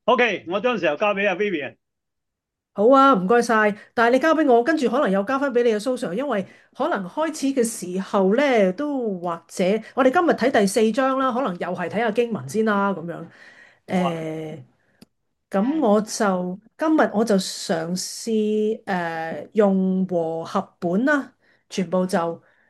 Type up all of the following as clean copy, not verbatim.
OK，我將時候交俾阿 Vivian。 好啊，唔該晒。但係你交俾我，跟住可能又交翻俾你嘅蘇 Sir，因為可能開始嘅時候咧，都或者我哋今日睇第四章啦，可能又係睇下經文先啦，咁樣。 好啊。 誒，咁今日我就嘗試用和合本啦，全部就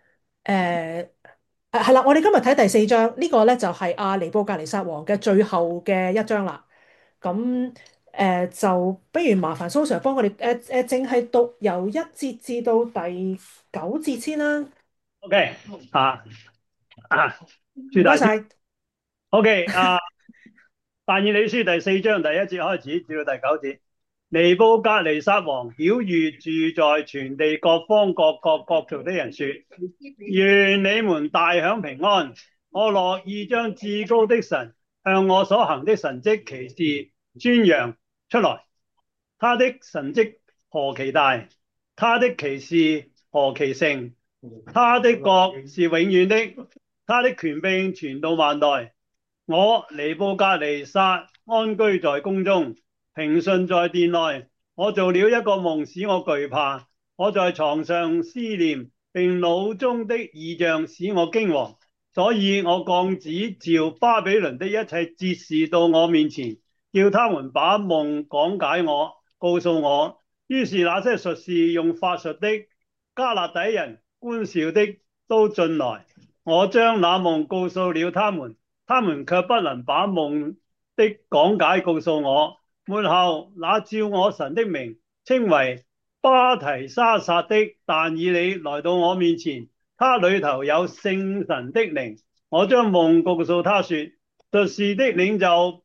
係啦。我哋今日睇第四章，呢個咧就係阿尼布甲尼撒王嘅最後嘅一章啦。咁就不如麻煩蘇 Sir 幫我哋淨係讀由1節至到第9節先啦。 OK，啊啊，朱大師。 唔該晒。 OK，但以理書第四章第一節開始至到第九節，尼布甲尼撒王曉諭住在全地各方各國各族的人說：願你們大享平安！我樂意將至高的神向我所行的神蹟奇事宣揚出來。他的神蹟何其大，他的奇事何其盛，他的國是永遠的，他的權柄傳到萬代。我尼布甲尼撒安居在宮中，平順在殿內。我做了一個夢，使我懼怕。我在床上思念，並腦中的異象使我驚惶。所以我降旨召巴比倫的一切哲士到我面前，叫他們把夢講解我，告訴我。於是那些術士用法術的、加勒底人觀兆的都進來，我將那夢告訴了他們。他們卻不能把夢的講解告訴我。末後，那照我神的名稱為巴提沙撒的但以理來到我面前，他裏頭有聖神的靈。我將夢告訴他說：術士的領袖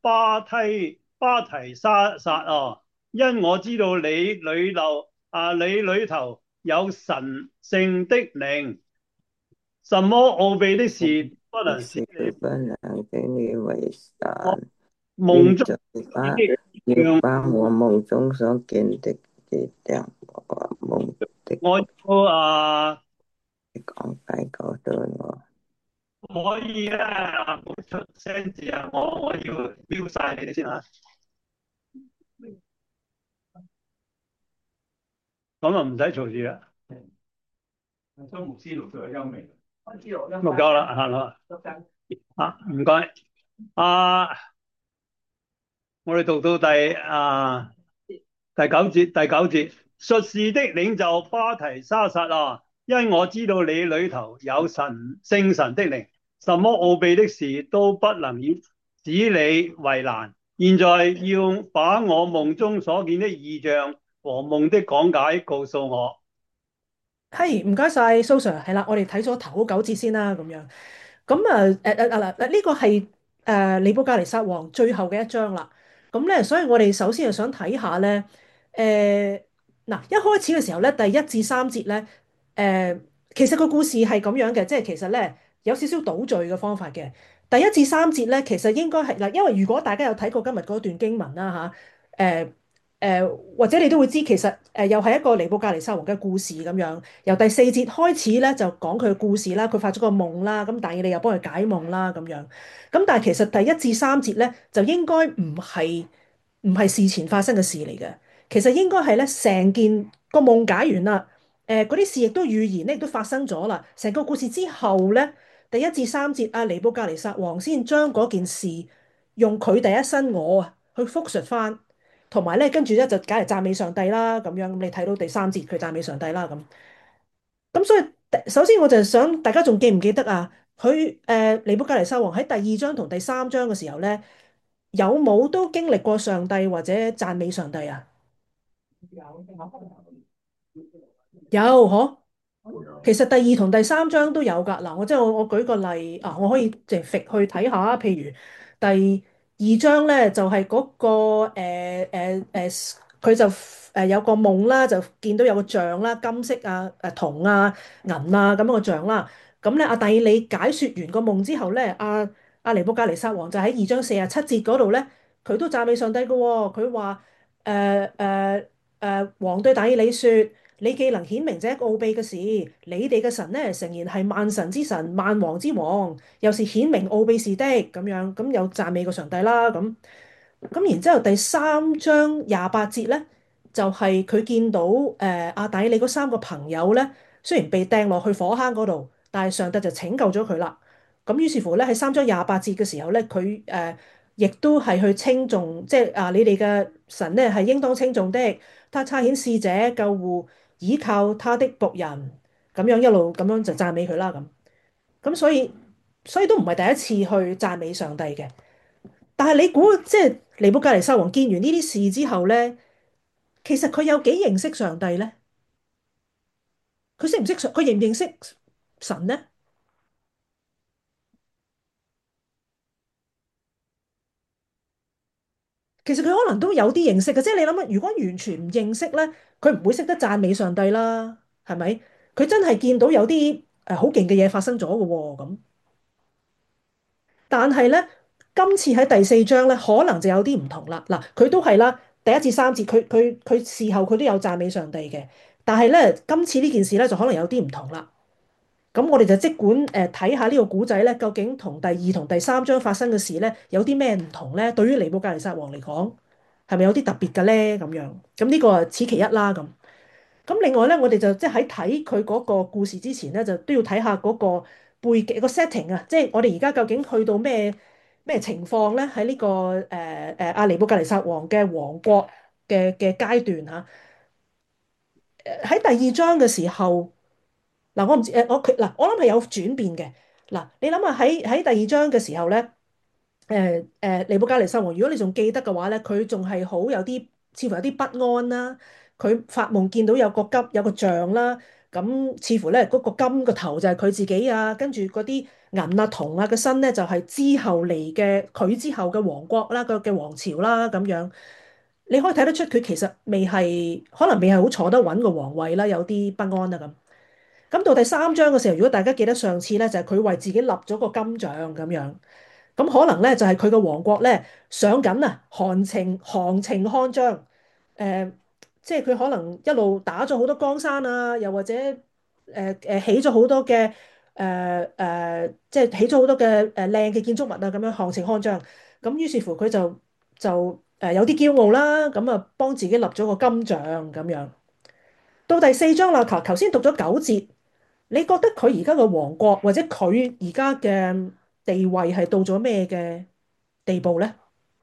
巴提沙撒啊，因我知道你裏頭有神聖的靈，什麼奧秘的事不能使是你不能給你為我難， 夢中現在把的要讓把我夢中所見的這樣和夢的我要講解告訴我。 可以咧冇出聲字啊！我要標晒你哋先嚇，咁啊唔使嘈住啦。張牧師錄咗個音未？錄咗啦，係啦。唔該。啊，我哋讀到第九節，術士的領袖巴提沙撒啊，因我知道你裏頭有聖神的靈，什麼奧秘的事都不能使你為難。現在要把我夢中所見的異象和夢的講解告訴我。 係，唔該晒蘇 Sir。係啦，我哋睇咗頭嗰9節先啦，咁樣。咁呢個係尼布甲尼撒王最後嘅一章啦。咁咧，所以我哋首先就想睇下咧，嗱，一開始嘅時候咧，第1至3節咧，誒、其實個故事係咁樣嘅，即係其實咧有少少倒敘嘅方法嘅。第1至3節咧，其實應該係嗱，因為如果大家有睇過今日嗰段經文啦嚇，或者你都會知，其實又係一個尼布甲尼撒王嘅故事咁樣。由第4節開始咧，就講佢嘅故事啦，佢發咗個夢啦，咁但以理又幫佢解夢啦咁樣。咁但係其實第1至3節咧，就應該唔係事前發生嘅事嚟嘅。其實應該係咧成件個夢解完啦，嗰啲事亦都預言咧亦都發生咗啦。成個故事之後咧，第1至3節阿尼布甲尼撒王先將嗰件事用佢第一身我啊去復述翻。同埋咧，跟住咧就梗係讚美上帝啦，咁樣咁你睇到第3節佢讚美上帝啦，咁所以首先我就想大家仲記唔記得啊？佢尼布甲尼撒王喺第2章同第3章嘅時候咧，有冇都經歷過上帝或者讚美上帝啊？有嗬。其實第2同第3章都有㗎。嗱，我舉個例啊，我可以直揈去睇下，譬如第2章咧就係嗰個佢就有個夢啦，就見到有個像啦，金色啊、銅啊、銀啊咁樣個像啦。咁咧，但以理解説完個夢之後咧，阿尼布甲尼撒王就喺2章47節嗰度咧，佢都讚美上帝嘅喎。佢話王對但以理説。你既能顯明這一個奧秘嘅事，你哋嘅神呢，誠然係萬神之神、萬王之王，又是顯明奧秘事的咁樣，咁有讚美過上帝啦咁。 咁然之後第三章28節咧，就係、佢見到阿底里嗰三個朋友咧，雖然被掟落去火坑嗰度，但係上帝就拯救咗佢啦。咁於是乎咧，喺3章28節嘅時候咧，佢亦都係去稱頌，即係你哋嘅神咧係應當稱頌的，他差遣使者救護倚靠他的僕人，咁樣一路咁樣就讚美佢啦咁。咁所以都唔係第一次去讚美上帝嘅。但係你估即係尼布甲尼撒王見完呢啲事之後咧，其實佢有幾認識上帝咧？佢識唔識上？佢認唔認識神咧？其實佢可能都有啲認識嘅，即係你諗下，如果完全唔認識咧，佢唔會識得讚美上帝啦，係咪？佢真係見到有啲好勁嘅嘢發生咗嘅喎咁。但係咧，今次喺第四章咧，可能就有啲唔同啦。嗱，佢都係啦，第1至3節，佢事後佢都有讚美上帝嘅。但係咧，今次呢件事咧就可能有啲唔同啦。咁我哋就即管睇下呢個古仔咧，究竟同第2同第3章發生嘅事咧有啲咩唔同咧？對於尼布甲尼撒王嚟講，係咪有啲特別嘅咧？咁樣咁呢個係此其一啦。咁另外咧，我哋就即係喺睇佢嗰個故事之前咧，就都要睇下嗰個背景個 setting 啊，即係我哋而家究竟去到咩情況咧？喺呢個阿尼布甲尼撒王嘅王國嘅階段嚇。喺第2章嘅時候，嗱我唔知我諗係有轉變嘅。嗱，你諗下喺第2章嘅時候咧。尼布甲尼撒王，如果你仲記得嘅話咧，佢仲係好有啲，似乎有啲不安啦。佢發夢見到有個像啦，咁似乎咧嗰個金個頭就係佢自己啊，跟住嗰啲銀啊銅啊嘅身咧就係之後嚟嘅佢之後嘅王國啦，嘅王朝啦咁樣。你可以睇得出佢其實可能未係好坐得穩個皇位啦，有啲不安啊咁。咁到第3章嘅時候，如果大家記得上次咧，就係佢為自己立咗個金像咁樣。咁可能咧就係佢個王國咧上緊啊，行情看張，誒、即係佢可能一路打咗好多江山啊，又或者起咗好多嘅即係起咗好多嘅靚嘅建築物啊，咁樣行情看張。咁於是乎佢就有啲驕傲啦，咁啊幫自己立咗個金像咁樣。到第4章啦，頭先讀咗9節，你覺得佢而家嘅王國或者佢而家嘅地位係到咗咩嘅地步咧？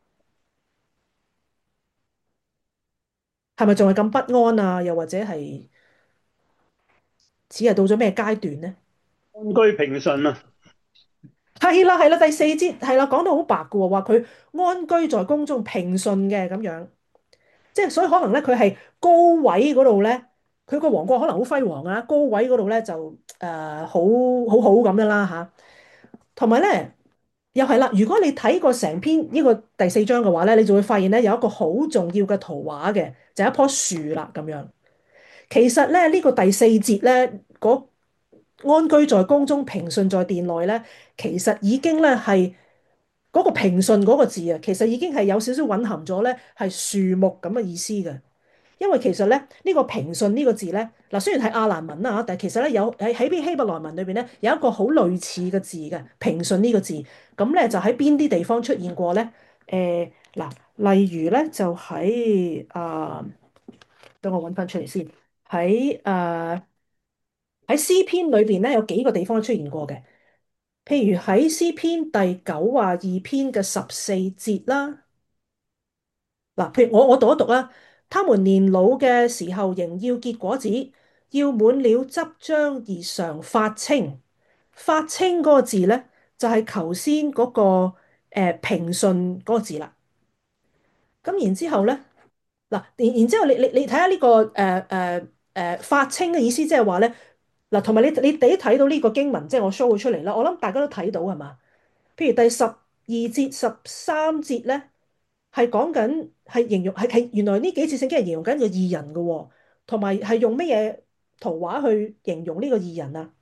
係咪仲係咁不安啊？又或者係只係到咗咩階段咧？ 安居平順啊。 係啦係啦，第4節係啦，講到好白嘅喎，話佢安居在宮中平順嘅咁樣，即係所以可能咧佢係高位嗰度咧，佢個王國可能好輝煌啊，高位嗰度咧就好好咁樣啦嚇。同埋咧，又係啦。如果你睇過成篇呢個第4章嘅話咧，你就會發現咧有一個好重要嘅圖畫嘅，就係一棵樹啦咁樣。其實咧呢個第4節咧，安居在宮中，平順在殿內咧，其實已經咧係嗰個平順嗰個字啊，其實已經係有少少蘊含咗咧係樹木咁嘅意思嘅。因為其實咧呢個平順呢個字咧，嗱雖然係亞蘭文啦嚇，但係其實咧有喺希伯來文裏邊咧有一個好類似嘅字嘅平順呢個字，咁咧就喺邊啲地方出現過咧？嗱，例如咧就喺等我揾翻出嚟先，喺喺詩篇裏邊咧有幾個地方出現過嘅，譬如喺詩篇第92篇嘅14節啦。嗱，譬如我讀一讀啦，他們年老嘅時候仍要結果子，要滿了汁漿而常發青。發青嗰個字咧，就係頭先嗰個平順嗰個字啦。咁然之後咧，嗱，然之後你睇下呢個發青嘅意思，即係話咧，嗱，同埋你哋睇到呢個經文，即係我 show 佢出嚟啦。我諗大家都睇到係嘛？譬如第12節、13節咧。係講緊係形容係原來呢幾次聖經係形容緊個義人嘅喎，同埋係用乜嘢圖畫去形容呢個義人啊？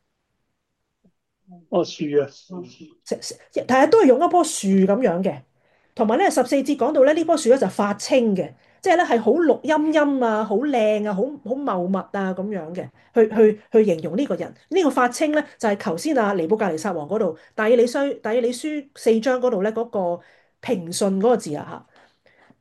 哦，樹啊。 但係都係用一棵樹咁樣嘅，同埋咧14節講到咧呢棵樹咧就發青嘅，即係咧係好綠陰陰啊，好靚啊，好茂密啊咁樣嘅，去形容呢個人。呢個發青咧就係頭先啊尼布甲尼撒王嗰度但以理書4章嗰度咧嗰個平順嗰個字啊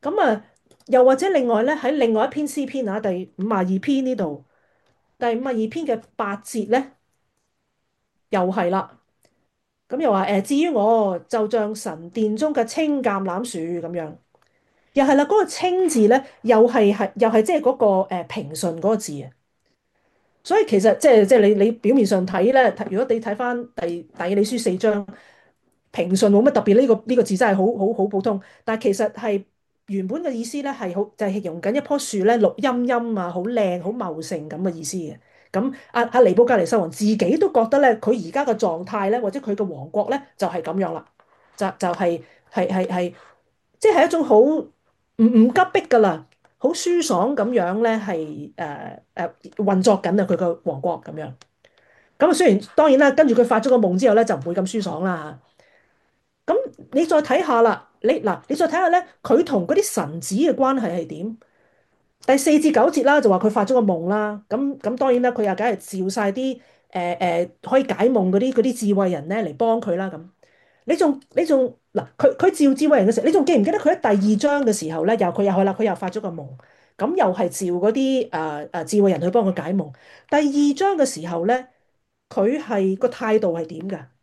咁啊，又或者另外咧喺另外一篇詩篇啊，第52篇呢度，第52篇嘅8節咧，又係啦。咁又話至於我就像神殿中嘅青橄欖樹咁樣，又係啦。嗰個青字咧，又係即係嗰個平順嗰個字啊。所以其實即係你表面上睇咧，如果你睇翻但以理書4章，平順冇乜特別，呢個字真係好普通。但係其實係原本嘅意思咧係好就係形容緊一棵樹咧綠蔭蔭啊，好靚好茂盛咁嘅意思嘅。咁阿尼布甲尼撒王自己都覺得咧，佢而家嘅狀態咧，或者佢嘅王國咧就係咁樣啦，就係即係一種好唔急迫噶啦，好舒爽咁樣咧，係運作緊啊佢個王國咁樣。咁啊雖然當然啦，跟住佢發咗個夢之後咧，就唔會咁舒爽啦。咁你再睇下啦，你再睇下咧，佢同嗰啲神子嘅關係係點？第4至9節啦，就話佢發咗個夢啦。咁當然啦，佢又梗係召晒啲可以解夢嗰啲智慧人咧嚟幫佢啦。咁你仲嗱，佢召智慧人嘅時候，你仲記唔記得佢喺第二章嘅時候咧，佢又係啦，佢又發咗個夢，咁又係召嗰啲智慧人去幫佢解夢。第二章嘅時候咧，佢係個態度係點㗎？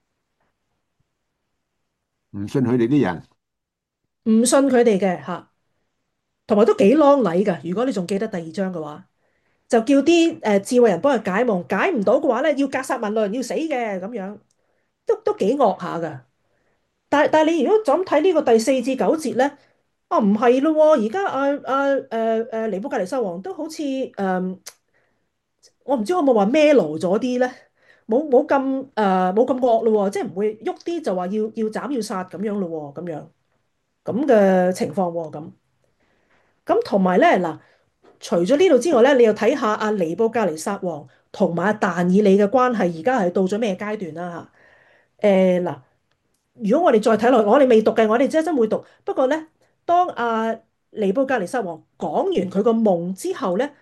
唔信佢哋啲人。 唔信佢哋嘅嚇，同埋都幾啷禮㗎。如果你仲記得第二章嘅話，就叫啲智慧人幫佢解夢，解唔到嘅話咧，要格殺勿論，要死嘅咁樣，都幾惡下㗎。但係你如果就咁睇呢個第4至9節咧，啊唔係咯喎，而家尼布甲尼撒王都好似我唔知可唔可以話孭爐咗啲咧，冇咁惡咯喎，即係唔會喐啲就話要斬要殺咁樣咯喎，咁嘅情況喎，咁同埋咧嗱，除咗呢度之外咧，你又睇下阿尼布甲尼撒王同埋阿但以理嘅關係，而家係到咗咩階段啦嚇？嗱，如果我哋再睇落，我哋未讀嘅，我哋真會讀。不過咧，當阿尼布甲尼撒王講完佢個夢之後咧，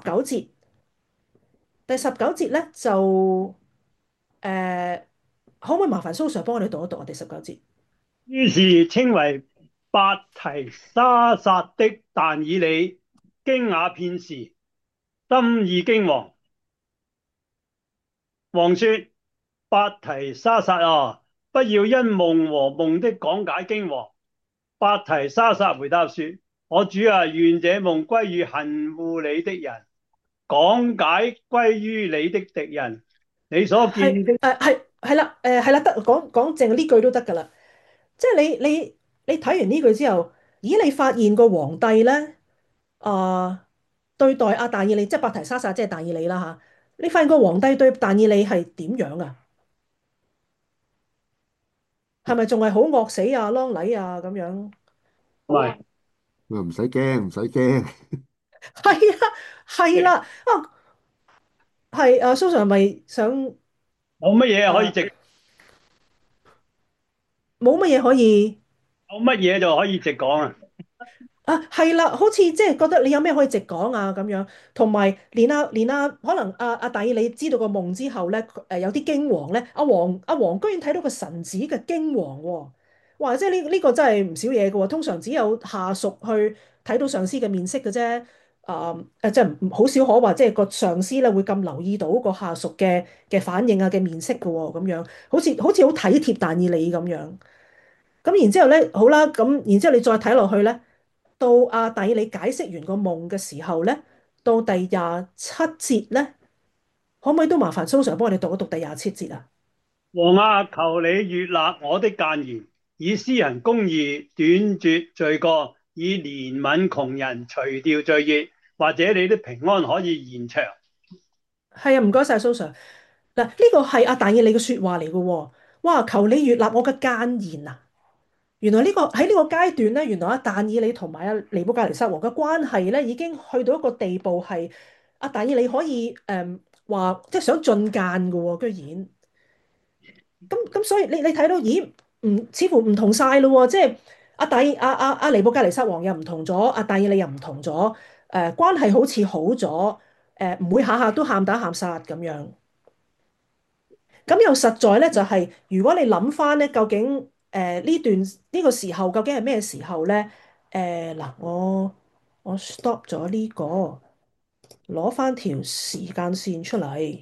第十九節咧就誒，可唔可以麻煩蘇 Sir 幫我哋讀一讀啊？第19節。 於是稱為伯提沙撒的但以理驚訝片時，心意驚惶。王說：伯提沙撒啊，不要因夢和夢的講解驚惶。伯提沙撒回答說：我主啊，願這夢歸於恨惡你的人，講解歸於你的敵人。你所見的係啦，係啦，得講講淨係呢句都得㗎啦。即係你睇完呢句之後，咦？你發現個皇帝咧，對待阿但以理，即係伯提沙撒，即係但以理啦嚇。你發現個皇帝對但以理係點樣啊？係咪仲係好惡死啊、啷禮啊咁樣？ 唔係佢話唔使驚，唔使驚。 係啊，係啦，係蘇 Sir 係咪想冇乜嘢可以誒直， 冇乜嘢可以？ 有乜嘢就可以直講啊！ 係啦，好似即係覺得你有咩可以直講啊咁樣，同埋連可能阿但以理知道個夢之後咧，有啲驚惶咧，阿王居然睇到個神子嘅驚惶喎，哇！即係呢個真係唔少嘢嘅喎，通常只有下屬去睇到上司嘅面色嘅啫，即係好少可話即係個上司咧會咁留意到個下屬嘅反應啊嘅面色嘅喎，咁樣好似好體貼但以理咁樣。咁然之後咧，好啦，咁然之後你再睇落去咧，到阿底你解釋完個夢嘅時候咧，到第27節咧，可唔可以都麻煩蘇 Sir 幫我哋讀一讀第27節啊？ 王啊，求你悅納我的諫言，以施行公義，斷絕罪過，以憐憫窮人，除掉罪孽，或者你的平安可以延長。 係啊，唔該晒蘇 Sir。嗱，呢個係阿但以理嘅説話嚟嘅喎。哇，求你悅納我嘅諫言啊！原來喺呢個階段咧，原來阿但以理同埋阿尼布甲尼撒王嘅關係咧，已經去到一個地步係阿但以理可以話即係想進諫嘅喎，居然。咁所以你睇到，咦？似乎唔同晒咯喎，即係阿尼布甲尼撒王又唔同咗，阿但以理又唔同咗，關係好似好咗，唔會下下都喊打喊殺咁樣。咁又實在咧，就係如果你諗翻咧，究竟呢個時候究竟係咩時候咧？ 嗱，我 stop 咗呢個，攞翻條時間線出嚟。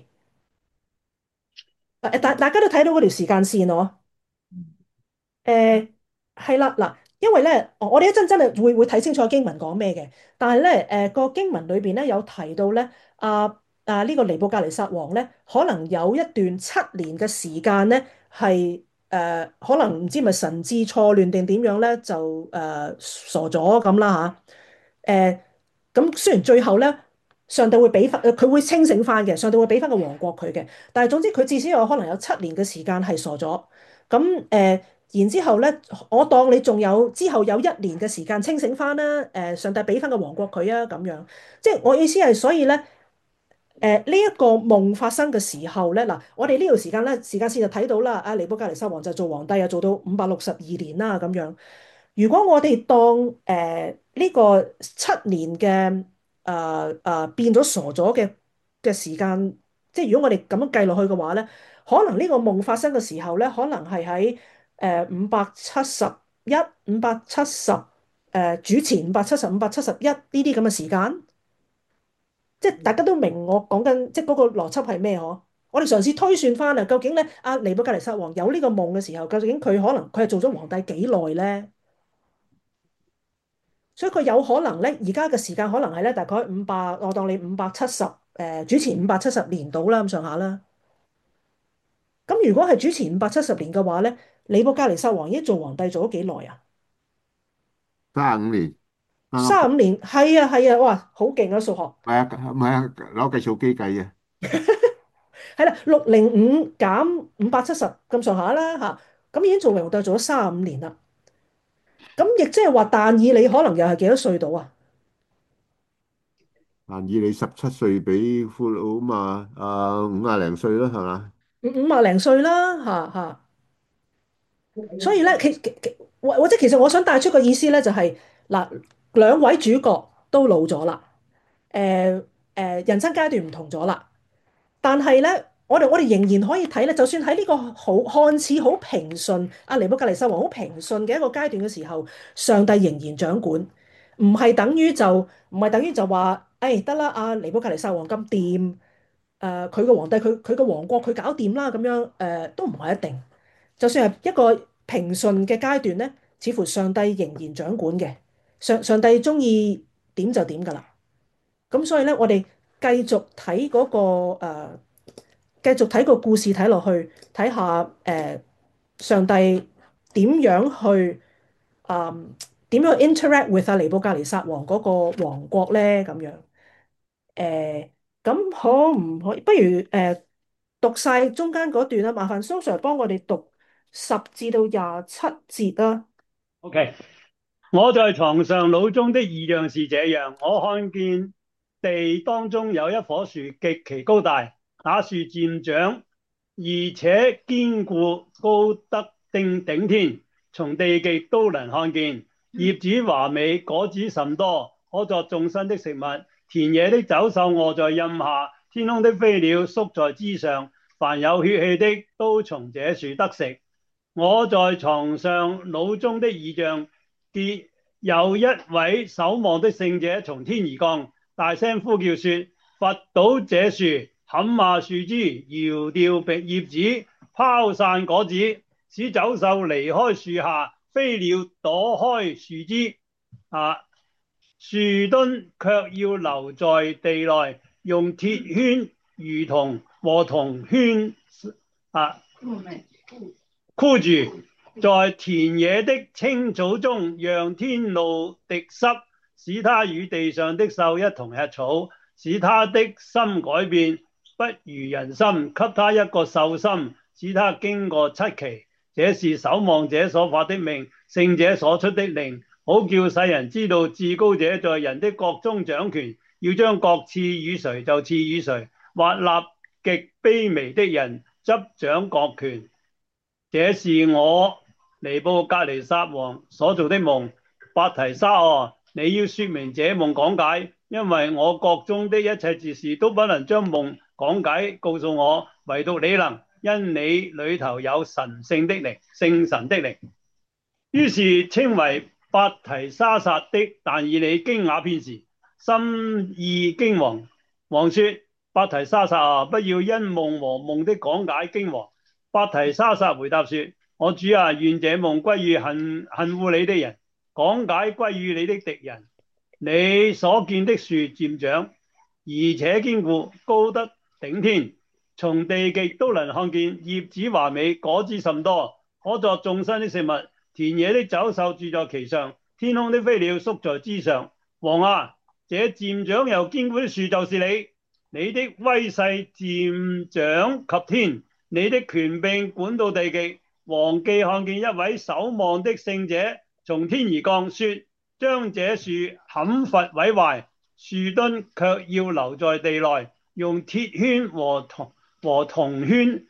大家都睇到嗰條時間線咯。誒係啦，嗱，因為咧，我哋一陣真係會睇清楚經文講咩嘅，但係咧，個經文裏邊咧有提到咧，呢個尼布甲尼撒王咧，可能有一段7年嘅時間咧係可能唔知咪神志錯亂定點樣咧，就傻咗咁啦嚇。咁雖然最後咧，上帝會俾翻佢會清醒翻嘅，上帝會俾翻個王國佢嘅，但係總之佢至少有可能有7年嘅時間係傻咗。咁然之後咧，我當你仲有之後有1年嘅時間清醒翻啦。上帝俾翻個王國佢啊，咁樣，即係我意思係，所以咧，呢一個夢發生嘅時候咧，嗱，我哋呢條時間咧，時間線就睇到啦。阿尼布甲尼撒王就做皇帝啊，做到562年啦，咁樣。如果我哋當呢個7年嘅變咗傻咗嘅時間，即係如果我哋咁樣計落去嘅話咧，可能呢個夢發生嘅時候咧，可能係喺571、主前570、571呢啲咁嘅時間，即係大家都明我講緊，即係嗰個邏輯係咩嗬？我哋嘗試推算翻啊，究竟咧阿尼布甲尼撒王有呢個夢嘅時候，究竟佢係做咗皇帝幾耐咧？所以佢有可能咧，而家嘅時間可能係咧大概我當你570，主前570年到啦咁上下啦。咁如果係主前570年嘅話咧，尼布甲尼撒王已經做皇帝做咗幾耐啊？ 35年，啱啱 35年，係啊係啊，哇，好勁啊數學。 唔係啊，攞計數機計嘅。 係啦，605減570咁上下啦嚇，咁已經做皇帝做咗35年啦。咁亦即係話但以理可能又係幾多歲到啊？ 但以你17歲俾俘虜嘛，50零歲啦，係嘛？ 五十零歲啦嚇。所以咧，或者其實我想帶出個意思咧，就係嗱，兩位主角都老咗啦，誒人生階段唔同咗啦，但係咧，我哋仍然可以睇咧，就算喺呢個看似好平順，阿尼布甲尼撒王好平順嘅一個階段嘅時候，上帝仍然掌管，唔係等於就話，誒得啦，阿尼布甲尼撒王咁掂，佢個皇帝佢個王國佢搞掂啦，咁樣都唔係一定。就算係一個平順嘅階段咧，似乎上帝仍然掌管嘅，上帝中意點就點㗎啦。咁所以咧，我哋繼續睇嗰個繼續睇個故事睇落去，睇下上帝點樣去誒點樣去 interact with 阿尼布甲尼撒王嗰個王國咧咁樣。誒咁可唔可以？不如讀晒中間嗰段啦，麻煩蘇 Sir 幫我哋讀10至到27節啦。 OK，我在床上腦中的異象是這樣：我看見地當中有一棵樹極其高大，那樹漸長，而且堅固，高得頂天，從地極都能看見。葉子華美，果子甚多，可作眾生的食物。田野的走獸臥在蔭下，天空的飛鳥宿在枝上，凡有血氣的都從這樹得食。我在床上腦中的異象，見有一位守望的聖者從天而降，大聲呼叫說：伐倒這樹，砍下樹枝，搖掉葉子，拋散果子，使走獸離開樹下，飛鳥躲開樹枝。樹墩卻要留在地內，用鐵圈如同和銅圈箍住，在田野的青草中，讓天露滴濕，使它與地上的獸一同吃草，使它的心改變，不如人心，給它一個獸心，使它經過7期。這是守望者所發的命，聖者所出的令，好叫世人知道至高者在人的國中掌權，要將國賜與誰就賜與誰，或立極卑微的人執掌國權。這是我尼布甲尼撒王所做的夢。伯提沙你要說明這夢講解，因為我國中的一切哲士都不能將夢講解告訴我，唯獨你能，因你裏頭有神聖的靈，聖神的靈。於是稱為伯提沙撒的但以理驚訝片時，心意驚惶。王說：伯提沙撒啊，不要因夢和夢的講解驚惶。伯提沙撒回答說：我主啊，願這夢歸於恨惡你的人，講解歸於你的敵人。你所見的樹漸長，而且堅固，高得頂天，從地極都能看見，葉子華美，果子甚多，可作眾生的食物。田野的走獸住在其上，天空的飛鳥宿在枝上。王啊，這漸長又堅固的樹就是你，你的威勢漸長及天，你的權柄管到地極。王既看見一位守望的聖者從天而降，說：將這樹砍伐毀壞，樹墩卻要留在地內，用鐵圈和銅圈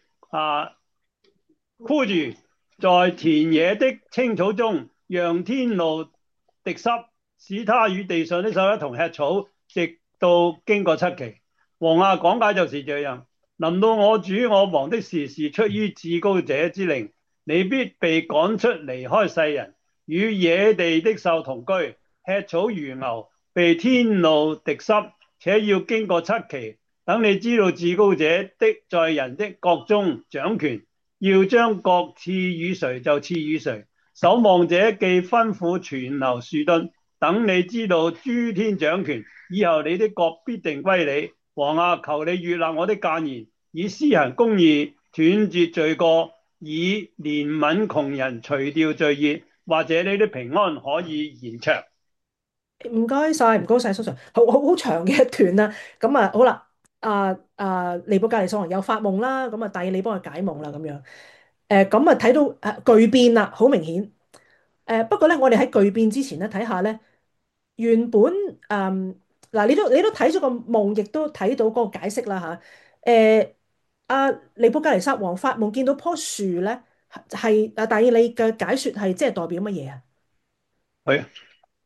箍住，在田野的青草中，讓天露滴濕，使他與地上的獸一同吃草，直到經過7期。王啊，講解就是這樣。臨到我主我王的事是出於至高者之令，你必被趕出離開世人，與野地的獸同居，吃草如牛，被天露滴濕，且要經過7期。等你知道至高者的在人的國中掌權，要將國賜予誰就賜予誰。守望者既吩咐存留樹墩，等你知道諸天掌權，以後你的國必定歸你。王啊，求你悅納我的諫言，以施行公義，斷絕罪過，以憐憫窮人，除掉罪孽，或者你的平安可以延長。 唔該晒，唔該晒，蘇 Sir，好長嘅一段啦。咁啊，好啦，尼布甲尼撒王有發夢啦，咁啊，但以理幫佢解夢啦，咁樣。咁啊，睇到巨變啦，好明顯。不過咧，我哋喺巨變之前咧，睇下咧，原本嗱，你都睇咗個夢，亦都睇到嗰個解釋啦嚇。阿尼布甲尼撒王發夢見到棵樹咧，係但以理嘅解説係即係代表乜嘢啊？ 係啊，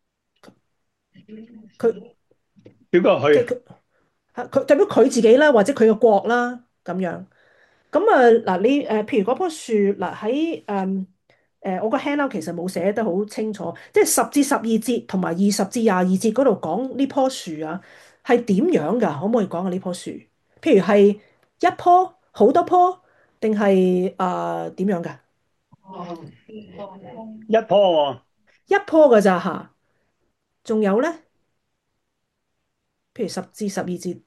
佢點解係？ 即係佢代表佢自己啦，或者佢嘅國啦咁樣。咁啊嗱，你譬如嗰棵樹嗱喺我個 handout 其實冇寫得好清楚，即係10至12節同埋20至22節嗰度講呢棵樹啊，係點樣㗎？可唔可以講下呢棵樹？譬如係一棵、好多棵，定係點樣㗎？ 一棵喎。 一棵㗎咋嚇？仲有咧，譬如10至12節，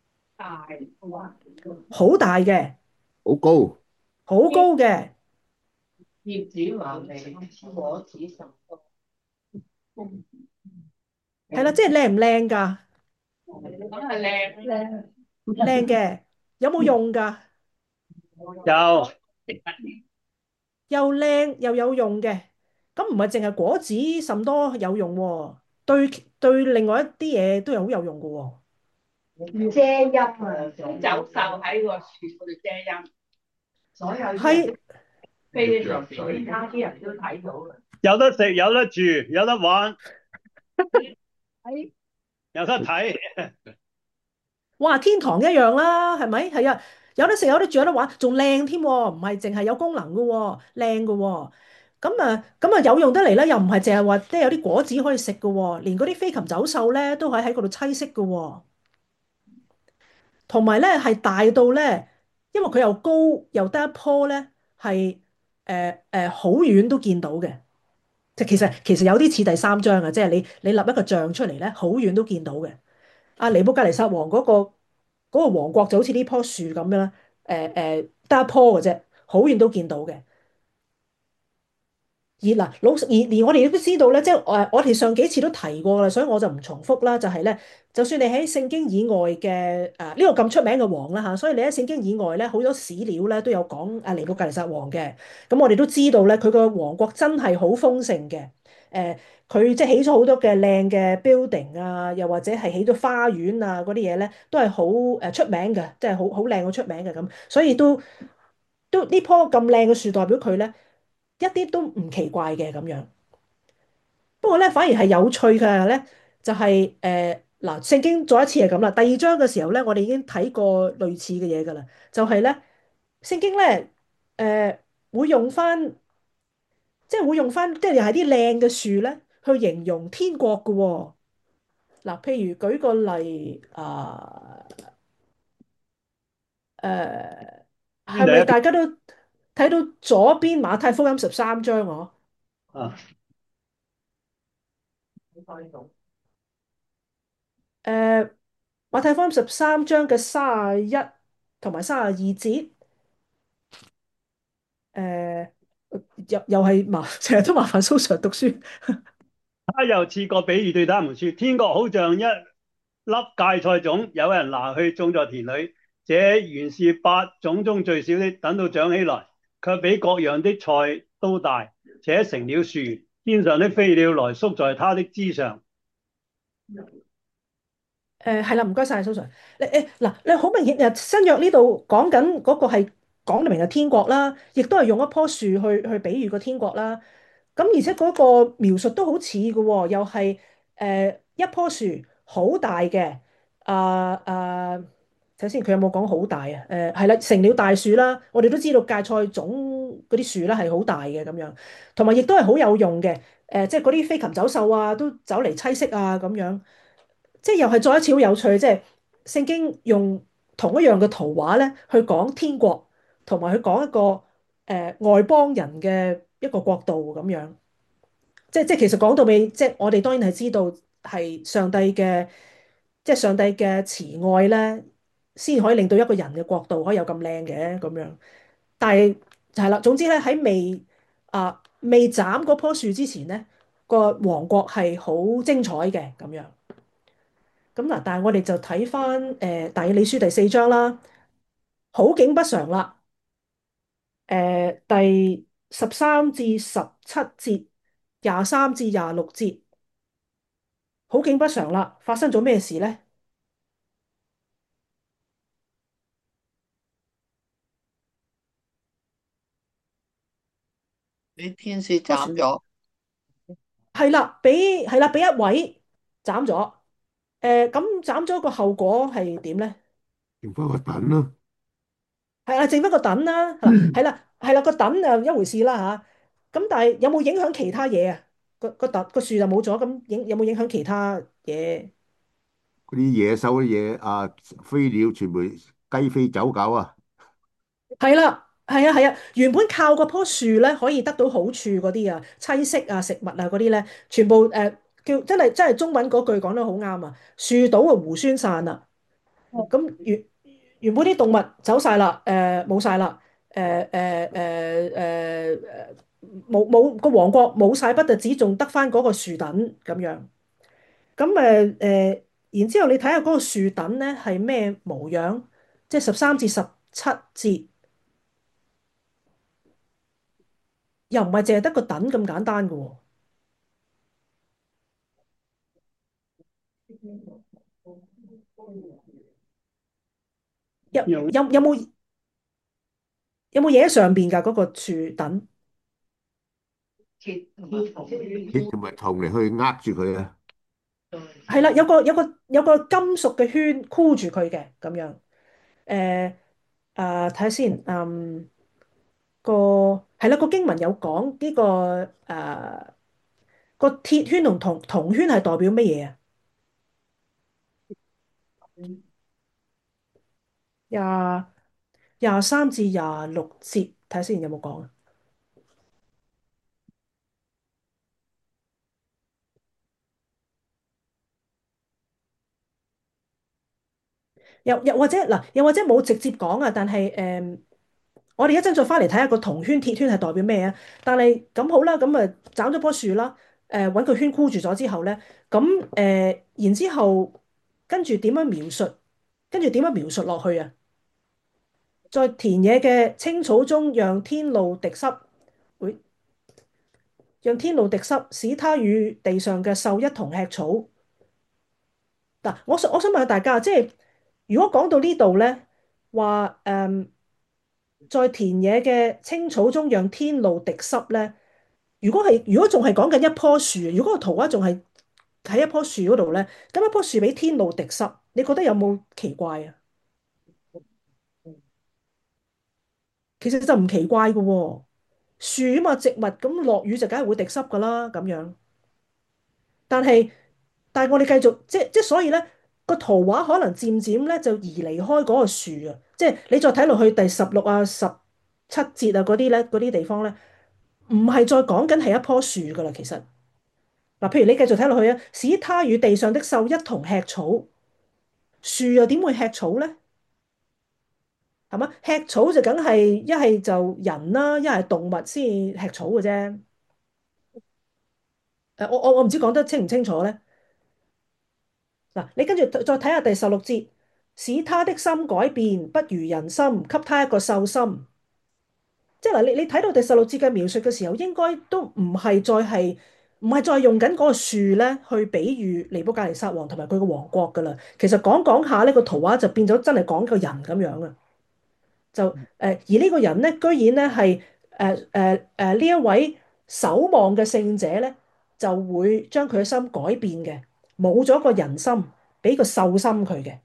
好大嘅， 好高， 好高嘅， 葉子華美，果子甚多。 係啦，即係靚唔靚㗎？ 梗係靚， 靚嘅，有冇用㗎？ 有。 又靚又有用嘅，咁唔係淨係果子甚多有用喎，對另外一啲嘢都係好有用嘅喎。 遮陰啊，走獸喺個樹嗰度遮陰，所有係飛上水，家啲人都睇到啦。 有得食，有得住，有得玩， 喺有得睇。 哇，天堂一樣啦，係咪？係啊，有得食有得住有得玩，仲靚添喎，唔係淨係有功能嘅喎，靚嘅喎。咁啊有用得嚟咧，又唔係淨係話即係有啲果子可以食嘅喎，連嗰啲飛禽走獸咧都喺嗰度棲息嘅喎。同埋咧係大到咧，因為佢又高又得一棵咧，係好遠都見到嘅。即係其實有啲似第三章啊，即係你立一個像出嚟咧，好遠都見到嘅。阿尼布甲尼撒王嗰個王國就好似呢棵樹咁樣啦，得一棵嘅啫，好遠都見到嘅。而嗱，而我哋都知道咧，即係我哋上幾次都提過啦，所以我就唔重複啦。就係咧，就算你喺聖經以外嘅呢個咁出名嘅王啦嚇，所以你喺聖經以外咧，好多史料咧都有講阿尼布甲尼撒王嘅。咁我哋都知道咧，佢個王國真係好豐盛嘅。佢即係起咗好多嘅靚嘅 building 啊，又或者係起咗花園啊嗰啲嘢咧，都係好出名嘅，即係好靚好出名嘅咁。所以都呢棵咁靚嘅樹代表佢咧。一啲都唔奇怪嘅咁樣。不過咧，反而係有趣嘅咧，就係嗱，聖經再一次係咁啦。第二章嘅時候咧，我哋已經睇過類似嘅嘢㗎啦。就係咧，聖經咧會用翻，即係會用翻，即係又係啲靚嘅樹咧， 去形容天國嘅喎。嗱，譬如舉個例，誒，係咪邊第大家都睇到左邊馬太福音13章我？ 一啊？ 誒，馬太福音13章嘅31同埋32節，誒，又係成日都麻煩蘇 Sir 讀書。 他又賜個比喻對他們說：天國好像一粒芥菜種，有人拿去種在田裏。這原是8種中最小的，等到長起來，卻比各樣的菜都大，且成了樹。天上的飛鳥來宿在它的枝上。 係啦，唔該晒蘇 Sir。嗱，你好明顯新約呢度講緊嗰個係講得明係天國啦，亦都係用一棵樹去比喻個天國啦。咁而且嗰個描述都好似嘅喎，又係一棵樹好大嘅，睇先佢有冇講好大啊？係啦，成了大樹啦。我哋都知道芥菜種嗰啲樹咧係好大嘅咁樣，同埋亦都係好有用嘅。即係嗰啲飛禽走獸啊，都走嚟棲息啊咁樣。即係又係再一次好有趣，即係聖經用同一樣嘅圖畫咧去講天國，同埋去講一個外邦人嘅一個國度咁樣。即係其實講到尾，即係我哋當然係知道係上帝嘅，即係上帝嘅慈愛咧，先可以令到一個人嘅國度可以有咁靚嘅咁樣。但係係啦，總之咧喺未斬嗰棵樹之前咧，個王國係好精彩嘅咁樣。咁嗱，但係我哋就睇翻但以理書第4章啦，好景不常啦。第13至17節、23至26節，好景不常啦，發生咗咩事咧？ 俾天使斬咗， 係啦，俾一位斬咗。咁斬咗個後果係點咧？ 剩翻個等咯。 係啦，剩翻個等啦，係啦，個等就一回事啦吓。咁但係有冇影響其他嘢啊？個樹就冇咗，咁有冇影響其他嘢？ 嗰啲野獸嗰啲嘢啊，飛鳥全部雞飛走狗啊！ 係啦，係啊，原本靠嗰棵樹咧可以得到好處嗰啲啊，棲息啊、食物啊嗰啲咧，全部真係中文嗰句講得好啱啊！樹倒啊，猢猻散啊，咁原本啲動物走晒啦，冇晒啦，冇個王國冇晒，不特止，仲得翻嗰個樹等咁樣。咁然之後你睇下嗰個樹等咧係咩模樣？即係13至17節。又唔係淨係得個等咁簡單嘅喎。有用有有冇有冇嘢喺上邊㗎？嗰個樹等鐵同埋銅嚟去握住佢啊！ 係啦，有個金屬嘅圈箍住佢嘅咁樣。誒睇下先，個係啦，個經文有講呢個鐵圈同銅圈係代表乜嘢啊？廿23至26節，睇下先有冇講啊？又或者冇直接講啊，但係我哋一陣再翻嚟睇下個銅圈、鐵圈係代表咩啊？但係咁好啦，咁啊斬咗棵樹啦，揾個圈箍住咗之後咧，咁然之後跟住點樣描述？跟住點樣描述落去啊？在田野嘅青草中，讓天露滴濕，會讓天露滴濕，使它與地上嘅獸一同吃草。嗱，我想問下大家，即係如果講到呢度咧，話在田野嘅青草中讓天露滴濕咧，如果仲係講緊一棵樹，如果個圖畫仲係喺一棵樹嗰度咧，咁一棵樹俾天露滴濕，你覺得有冇奇怪啊？其實就唔奇怪嘅喎，樹啊嘛，植物咁落雨就梗係會滴濕噶啦，咁樣。 但係我哋繼續所以咧個圖畫可能漸漸咧就移離開嗰個樹啊，即係你再睇落去第16啊、17節啊嗰啲咧嗰啲地方咧，唔係再講緊係一棵樹噶啦，其實嗱，譬如你繼續睇落去啊，使他與地上的獸一同吃草，樹又點會吃草咧？係嘛？吃草就梗係一係就人啦，一係動物先吃草嘅啫。我唔知講得清唔清楚咧。嗱，你跟住再睇下第16節，使他的心改變，不如人心，給他一個獸心。即係嗱，你睇到第16節嘅描述嘅時候，應該都唔係再用緊嗰個樹咧去比喻尼布甲尼撒王同埋佢個王國噶啦。其實講講下呢個圖畫就變咗真係講個人咁樣啊。而呢個人咧，居然咧係呢一位守望嘅聖者咧，就會將佢嘅心改變嘅，冇咗個人心，俾個獸心佢嘅，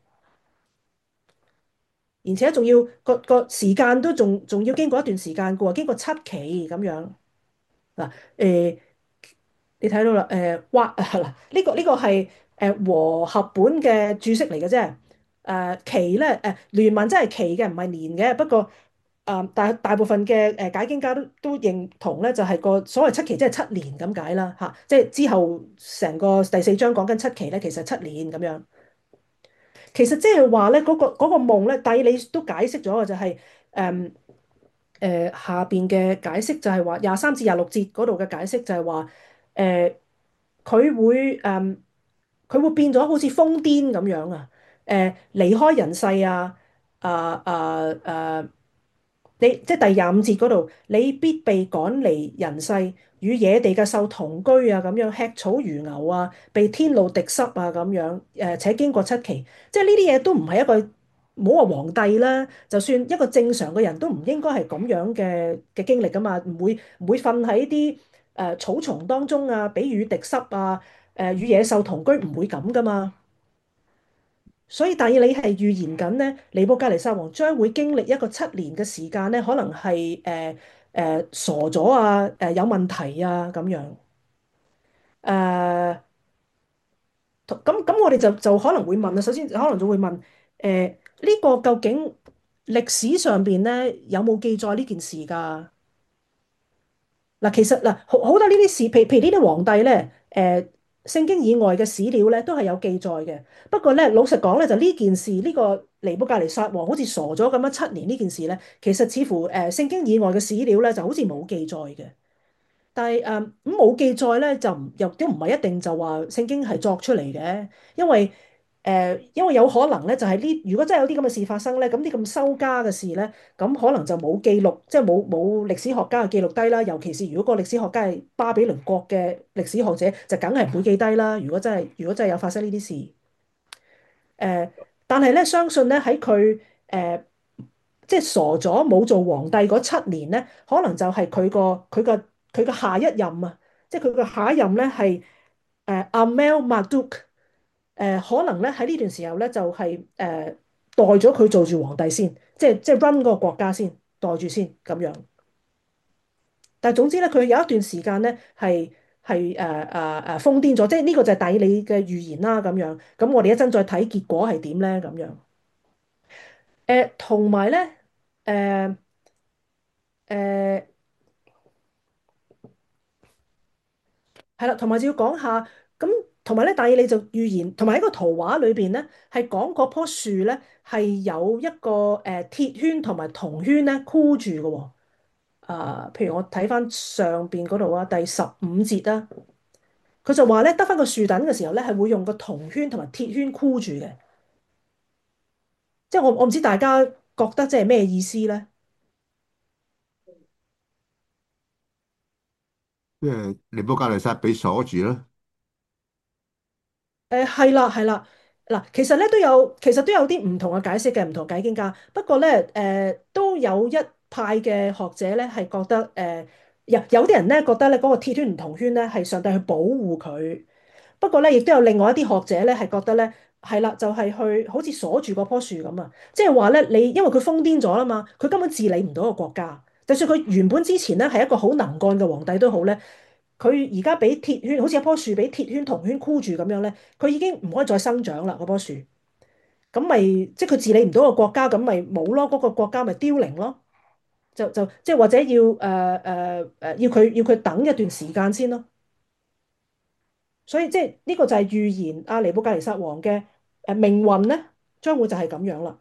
而且仲要個時間都仲要經過一段時間嘅喎，經過7期咁樣嗱。你睇到啦，嗱，呢個係和合本嘅注釋嚟嘅啫。期咧，聯文真係期嘅，唔係年嘅。不過大部分嘅解經家都認同咧，就係個所謂7期即係7年咁解啦嚇。即係之後成個第4章講緊7期咧，其實7年咁樣。其實即係話咧，嗰個夢咧，但你都解釋咗嘅就係誒下邊嘅解釋就係話23至26節嗰度嘅解釋就係話誒佢會佢會變咗好似瘋癲咁樣啊！離開人世啊！啊啊啊！你即係第25節嗰度，你必被趕離人世，與野地嘅獸同居啊，咁樣吃草如牛啊，被天露滴濕啊，咁樣且經過7期，即係呢啲嘢都唔係一個，唔好話皇帝啦，就算一個正常嘅人都唔應該係咁樣嘅經歷噶嘛，唔會瞓喺啲草叢當中啊，俾雨滴濕啊，與野獸同居唔會咁噶嘛。所以但以理係預言緊咧，尼布甲尼撒王將會經歷一個7年嘅時間咧，可能係傻咗啊，有問題啊咁樣。誒咁我哋就可能會問啊，首先可能就會問呢個究竟歷史上邊咧有冇記載呢件事㗎？嗱，其實嗱，好多呢啲事，譬如呢啲皇帝咧，聖經以外嘅史料咧，都係有記載嘅。不過咧，老實講咧，就呢件事，呢個尼布甲尼撒王好似傻咗咁樣7年呢件事咧，其實似乎聖經以外嘅史料咧，就好似冇記載嘅。但係咁冇記載咧，就又都唔係一定就話聖經係作出嚟嘅，因為因為有可能咧，就係如果真係有啲咁嘅事發生咧，咁啲咁收家嘅事咧，咁可能就冇記錄，即係冇歷史學家嘅記錄低啦。尤其是如果個歷史學家係巴比倫國嘅歷史學者，就梗係唔會記低啦。如果真係有發生呢啲事。誒，但係咧，相信咧喺佢即係傻咗冇做皇帝嗰7年咧，可能就係佢個下一任啊，即係佢個下一任咧係Amel Marduk，可能咧喺呢段時候咧就係代咗佢做住皇帝先，即係 run 嗰個國家先，代住先咁樣。但係總之咧，佢有一段時間咧係瘋癲咗，即係呢個就係大理嘅預言啦咁樣。咁我哋一陣再睇結果係點咧咁樣。同埋咧，誒誒係啦，同埋就要講下咁，同埋咧，大理就預言，同埋喺個圖畫裏邊咧，係講嗰棵樹咧係有一個鐵圈同埋銅圈咧箍住嘅喎。譬如我睇翻上邊嗰度啊，第15節啦，佢就話咧得翻個樹墩嘅時候咧，係會用個銅圈同埋鐵圈箍住嘅。即係我唔知大家覺得即係咩意思咧？ 即係尼布甲尼撒被鎖住啦。 係啦，係啦，嗱，其實都有啲唔同嘅解釋嘅，唔同解經家。不過咧，都有一派嘅學者咧係覺得，有啲人咧覺得咧嗰個鐵圈唔同圈咧係上帝去保護佢。不過咧，亦都有另外一啲學者咧係覺得咧，係啦，就係去好似鎖住嗰棵樹咁啊，即係話咧，因為佢瘋癲咗啦嘛，佢根本治理唔到個國家。就算佢原本之前咧係一個好能幹嘅皇帝都好咧。 佢而家俾鐵圈，好似一棵樹俾鐵圈銅圈箍住咁樣咧，佢已經唔可以再生長啦，嗰棵樹。咁咪即係佢治理唔到個國家，咁咪冇咯，嗰個國家咪凋零咯。就即係或者要要佢等一段時間先咯。所以即係呢個就係預言阿尼布甲尼撒王嘅命運咧，將會就係咁樣啦。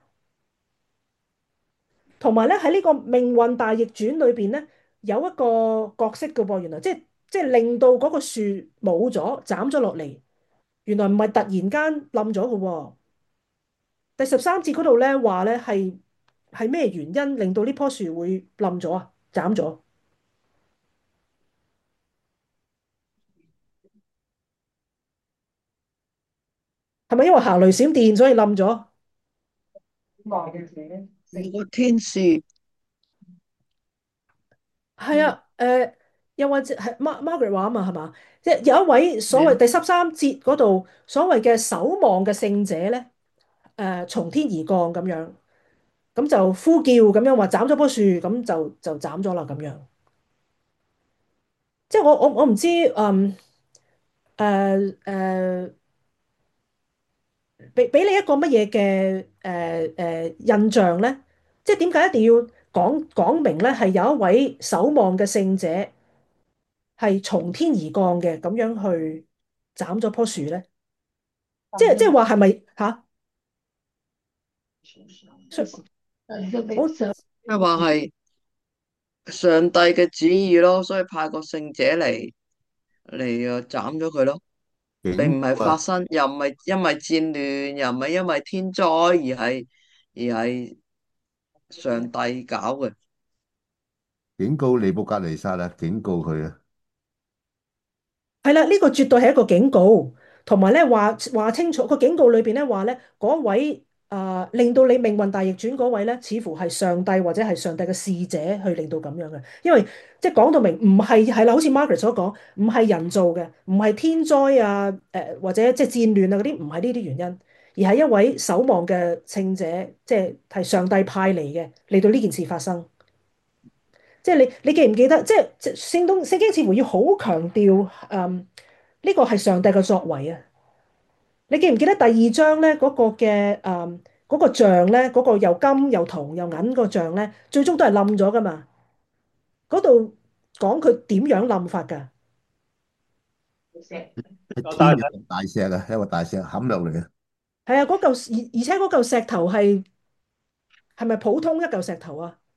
同埋咧喺呢個命運大逆轉裏邊咧，有一個角色嘅噃，原來即係令到嗰個樹冇咗，斬咗落嚟，原來唔係突然間冧咗嘅喎。第13節嗰度咧話咧係咩原因令到呢棵樹會冧咗啊？斬咗係咪因為行雷閃電所以冧咗？ 有個天使係啊，又或者係 Margaret 話啊嘛，係嘛？即係有一位所謂第13節嗰度所謂嘅守望嘅聖者咧，從天而降咁樣，咁就呼叫咁樣話斬咗棵樹，咁就斬咗啦咁樣。即係我唔知，誒俾你一個乜嘢嘅印象咧？即係點解一定要講明咧？係有一位守望嘅聖者係從天而降嘅，咁樣去斬咗棵樹咧？即係話係咪嚇？好即係話係上帝嘅旨意咯，所以派個聖者嚟斬咗佢咯，並唔係警告啊， 發生，又唔係因為戰亂，又唔係因為天災，而係上帝搞嘅。 警告尼布甲尼撒啊，警告佢啊， 係啦，呢個絕對係一個警告，同埋咧話清楚個警告裏邊咧話咧嗰位令到你命運大逆轉嗰位咧，似乎係上帝或者係上帝嘅使者去令到咁樣嘅，因為即係講到明唔係啦，好似 Margaret 所講，唔係人造嘅，唔係天災啊或者即係戰亂啊嗰啲，唔係呢啲原因，而係一位守望嘅聖者，即係上帝派嚟嘅，嚟到呢件事發生。即係你記唔記得？即係聖經似乎要好強調，呢個係上帝嘅作為啊！你記唔記得第二章咧嗰個嘅嗰個像咧，嗰個又金又銅又銀個像咧，最終都係冧咗噶嘛？嗰度講佢點樣冧法㗎？ 喺個大天有個大石啊，一個大石冚落嚟啊， 係啊，嗰嚿而且嗰嚿石頭係咪普通一嚿石頭啊？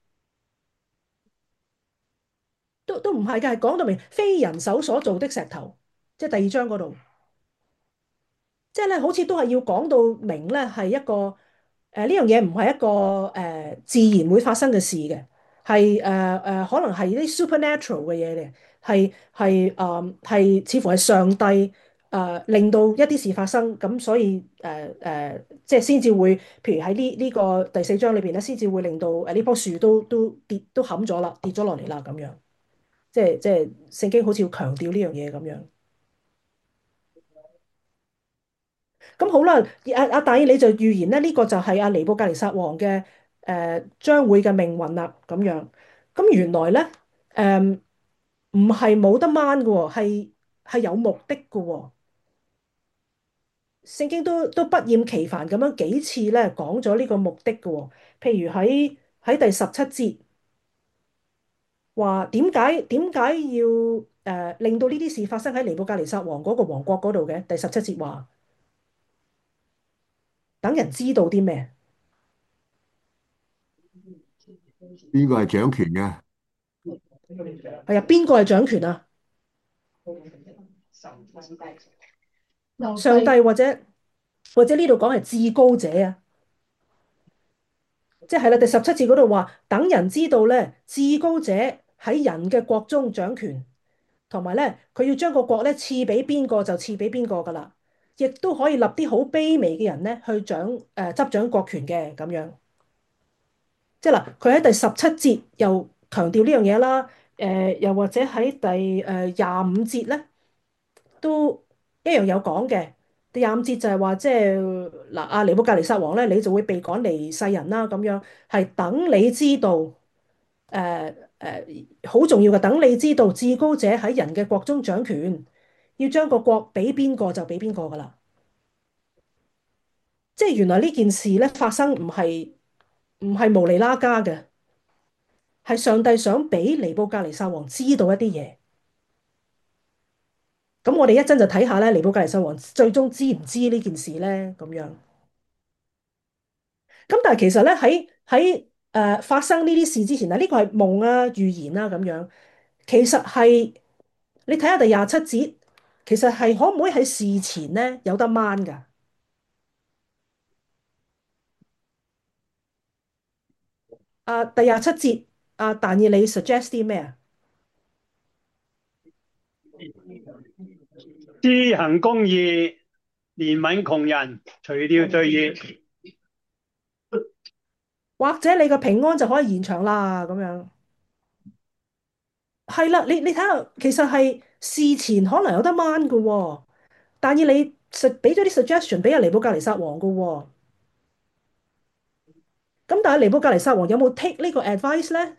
都唔係㗎，係講到明非人手所造的石頭，即係第二章嗰度。即係咧，好似都係要講到明咧，係一個呢樣嘢唔係一個自然會發生嘅事嘅，係可能係啲 supernatural 嘅嘢嚟，係似乎係上帝令到一啲事發生，咁所以即係先至會，譬如喺呢個第4章裏邊咧，先至會令到呢棵樹都冚咗啦，跌咗落嚟啦咁樣，即係聖經好似要強調呢樣嘢咁樣。咁好啦，大耳你就預言咧，呢個就係阿尼布甲尼撒王嘅將會嘅命運啦，咁樣。咁原來咧誒唔係冇得掹嘅喎，係有目的嘅喎。聖經都不厭其煩咁樣幾次咧講咗呢個目的嘅喎。譬如喺第17節話點解要令到呢啲事發生喺尼布甲尼撒王嗰個王國嗰度嘅？第17節話等人知道啲咩？ 邊個係掌權嘅？ 係啊，邊個係掌權啊？上帝或者呢度講係至高者啊，即係啦。第17節嗰度話，等人知道咧，至高者喺人嘅國中掌權，同埋咧佢要將個國咧賜俾邊個就賜俾邊個噶啦，亦都可以立啲好卑微嘅人咧去執掌國權嘅咁樣。即係嗱，佢喺第17節又強調呢樣嘢啦，又或者喺第25節咧。都一樣有講嘅。第25節就係話，即係嗱，阿尼布甲尼撒王咧，你就會被趕離世人啦，咁樣係等你知道， 好重要嘅。等你知道至高者喺人嘅國中掌權，要將個國俾邊個就俾邊個噶啦。即係原來呢件事咧發生唔係無厘啦家嘅，係上帝想俾尼布甲尼撒王知道一啲嘢。咁我哋一陣就睇下咧，尼布甲尼撒王最終知唔知呢件事咧？咁樣。咁但係其實咧喺發生呢啲事之前啊，呢個係夢啊、預言啦咁樣。其實係你睇下第廿七節，其實係可唔可以喺事前咧有得掹㗎？第廿七節，但以理 suggest 啲咩啊？ 施行公義，憐憫窮人，除掉罪孽。 或者你個平安就可以延長啦，咁樣。係啦，你睇下，其實係事前可能有得掹㗎喎，但以理俾咗啲 suggestion 俾阿尼布甲尼撒王㗎喎。咁但係尼布甲尼撒王有冇 take 呢個 advice 咧？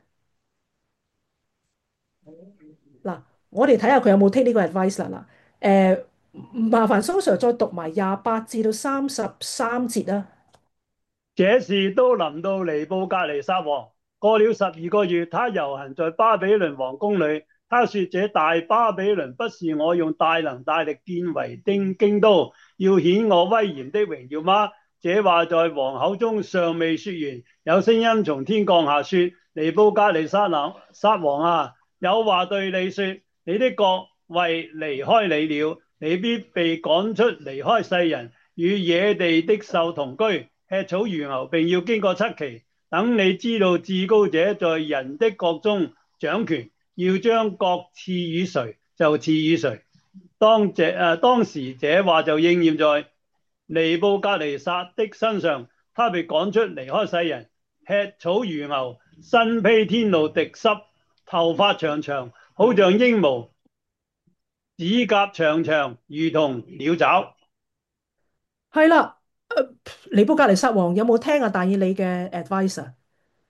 嗱，我哋睇下佢有冇 take 呢個 advice 啦。嗱，麻煩蘇 Sir 再讀埋28至到33節啦。 這事都臨到尼布甲尼撒王。過了12個月，他遊行在巴比倫王宮裏。他說：這大巴比倫不是我用大能大力建為京都，要顯我威嚴的榮耀嗎？這話在王口中尚未說完，有聲音從天降下說：尼布甲尼撒王啊，有話對你說，你的國位離開你了，你必被趕出離開世人，與野地的獸同居，吃草如牛，並要經過7期。等你知道至高者在人的國中掌權，要將國賜予誰就賜予誰。當時這話就應驗在尼布甲尼撒的身上，他被趕出離開世人，吃草如牛，身披天露滴濕，頭髮長長，好像鷹毛，指甲長長，如同鳥爪。 係啦，尼布甲尼撒王有冇聽但以理嘅 advice 啊？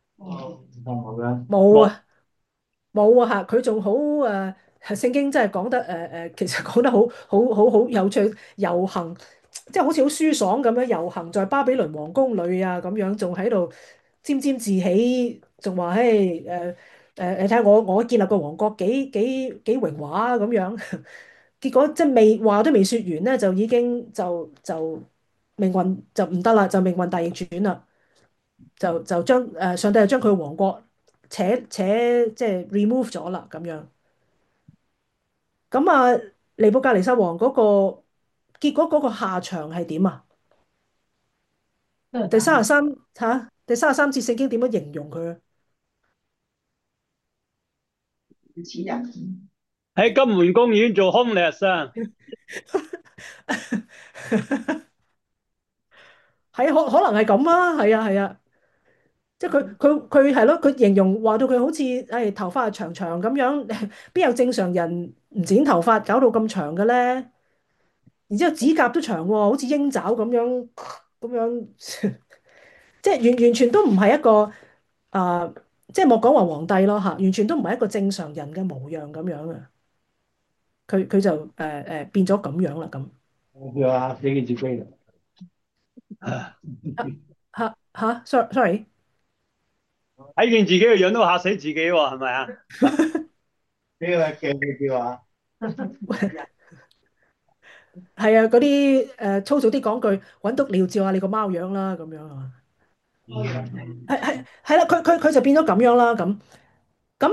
冇啊，冇啊嚇！佢仲好聖經真係講得其實講得好有趣，遊行即係好似好舒爽咁樣遊行在巴比倫王宮裏啊咁樣，仲喺度沾沾自喜，仲話嘿你睇下我建立個王國幾榮華啊咁樣。結果即係話都未説完咧，就已經就命運就唔得啦，就命運大逆轉啦，就將上帝就將佢嘅王國扯即係 remove 咗啦咁樣。咁尼布甲尼撒王嗰個結果嗰個下場係點啊？第三十三節聖經點樣形容佢啊？ 喺金門公園做 homeless 啊！ 係可能係咁啊，係啊係啊，即係佢係咯，佢形容話到佢好似頭髮係長長咁樣，邊有正常人唔剪頭髮搞到咁長嘅咧？然之後指甲都長喎，好似鷹爪咁樣，即係完全都唔係一個啊、即係莫講話皇帝咯嚇，完全都唔係一個正常人嘅模樣咁樣啊！佢就變咗咁樣啦咁。sorry， 睇見自己嘅樣都嚇死自己喎，係咪啊？ 係啊，嗰啲粗俗啲講句，揾督尿照下你個貓樣啦，咁樣啊。係啦，佢就變咗咁樣啦，咁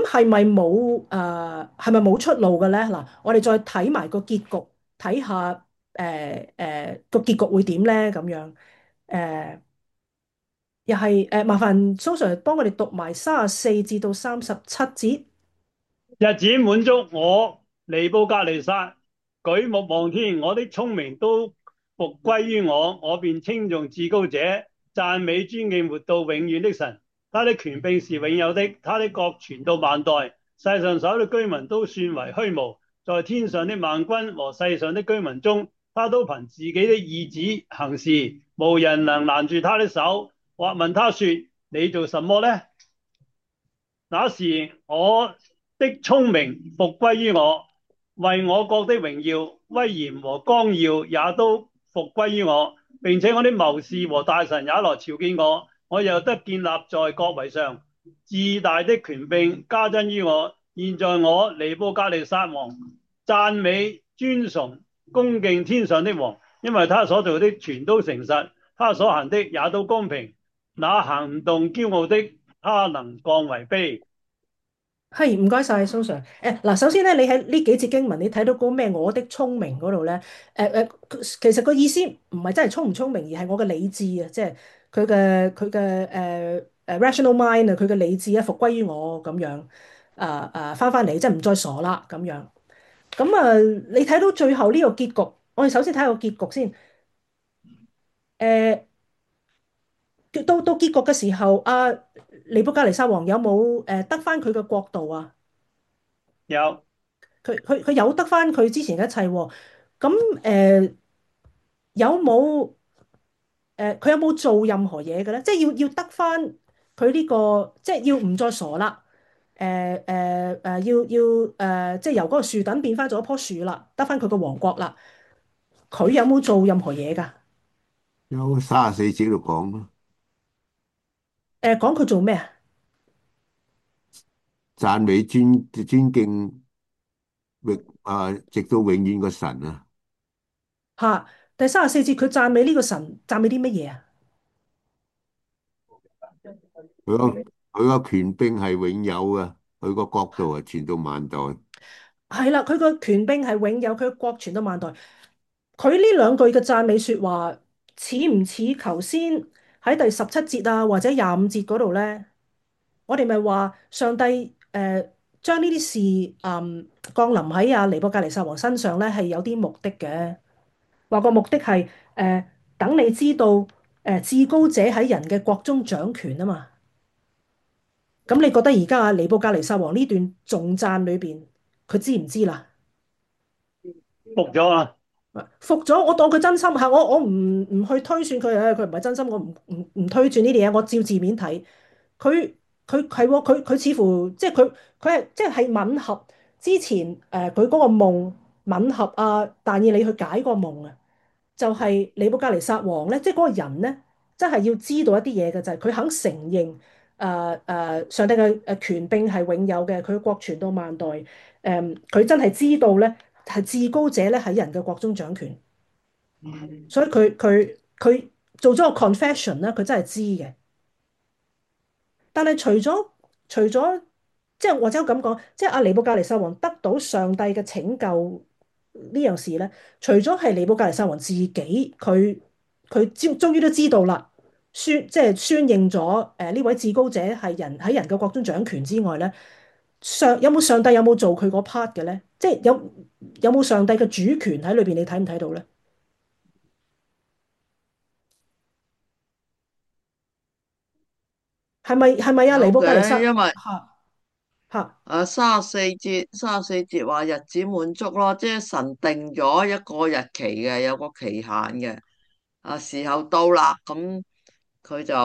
係咪冇出路嘅咧？嗱，我哋再睇埋個結局，睇下個結局會點咧？咁樣誒，又係麻煩蘇 Sir 幫我哋讀埋34至到37節。 日子滿足我尼布甲尼撒，舉目望天，我的聰明都復歸於我，我便稱頌至高者，讚美尊敬活到永遠的神。他的權柄是永有的，他的國傳到萬代。世上所有的居民都算為虛無，在天上的萬軍和世上的居民中，他都憑自己的意志行事，無人能攔住他的手，或問他說：你做什麼呢？ 那時我的聰明復歸於我，為我國的榮耀、威嚴和光耀也都復歸於我。並且我的謀士和大臣也來朝見我，我又得建立在國位上，至大的權柄加增於我。現在我尼布甲尼撒王讚美尊崇恭敬天上的王，因為他所做的全都誠實，他所行的也都公平。那行唔動驕傲的，他能降為卑。 係，唔該晒，蘇 Sir。嗱，首先咧，你喺呢幾節經文，你睇到嗰咩我的聰明嗰度咧，其實個意思唔係真係聰唔聰明，而係我嘅理智啊，即係佢嘅rational mind 啊，佢嘅理智啊，復歸於我咁樣，翻嚟，即係唔再傻啦咁樣。咁你睇到最後呢個結局，我哋首先睇下個結局先。誒、到結局嘅時候，尼布甲尼撒王有冇得翻佢嘅國度啊？ 有。 佢有得翻佢之前嘅一切喎。咁有冇佢有冇做任何嘢嘅咧？即係要得翻佢呢個，即係要唔再傻啦。即係由嗰個樹墩變翻咗一棵樹啦，得翻佢個王國啦。佢有冇做任何嘢㗎？ 有34節度講咯， 講佢做咩啊？ 讚美尊敬直到永遠個神啊！ 嚇，第34節佢讚美呢個神，讚美啲乜嘢啊？ 佢個佢個權柄係永有嘅，佢個國度係傳到萬代。 係啦，佢個權柄係永有，佢嘅國傳到萬代。佢呢兩句嘅讚美説話，似唔似頭先喺第17節啊，或者25節嗰度咧？我哋咪話上帝將呢啲事降臨喺尼布甲尼撒王身上咧，係有啲目的嘅。話個目的係等你知道至高者喺人嘅國中掌權啊嘛。咁你覺得而家尼布甲尼撒王呢段頌讚裏邊，佢知唔知啦？ 服咗啊！ 服咗，我當佢真心嚇，我唔去推算佢，佢唔係真心，我唔推斷呢啲嘢，我照字面睇，佢係喎，佢似乎即係佢係即係吻合之前佢嗰個夢，吻合但以理去解個夢啊，就係尼布甲尼撒王咧，即係嗰個人咧，真係要知道一啲嘢嘅就係佢肯承認上帝嘅權柄係永有嘅，佢國傳到萬代，佢真係知道咧係至高者咧喺人嘅國中掌權。所以佢做咗個 confession 咧，佢真係知嘅。但係除咗即係或者咁講，即係阿尼布甲尼撒王得到上帝嘅拯救呢樣事咧，除咗係尼布甲尼撒王自己，佢終於都知道啦，即係宣認咗呢位至高者係人喺人嘅國中掌權之外咧，上帝有冇做佢嗰 part 嘅咧？即係有冇上帝嘅主權喺裏邊？你睇唔睇到咧？係咪啊？尼有布甲尼撒嘅，因為嚇嚇三十四節話日子滿足咯，即係神定咗一個日期嘅，有個期限嘅。時候到啦，咁佢就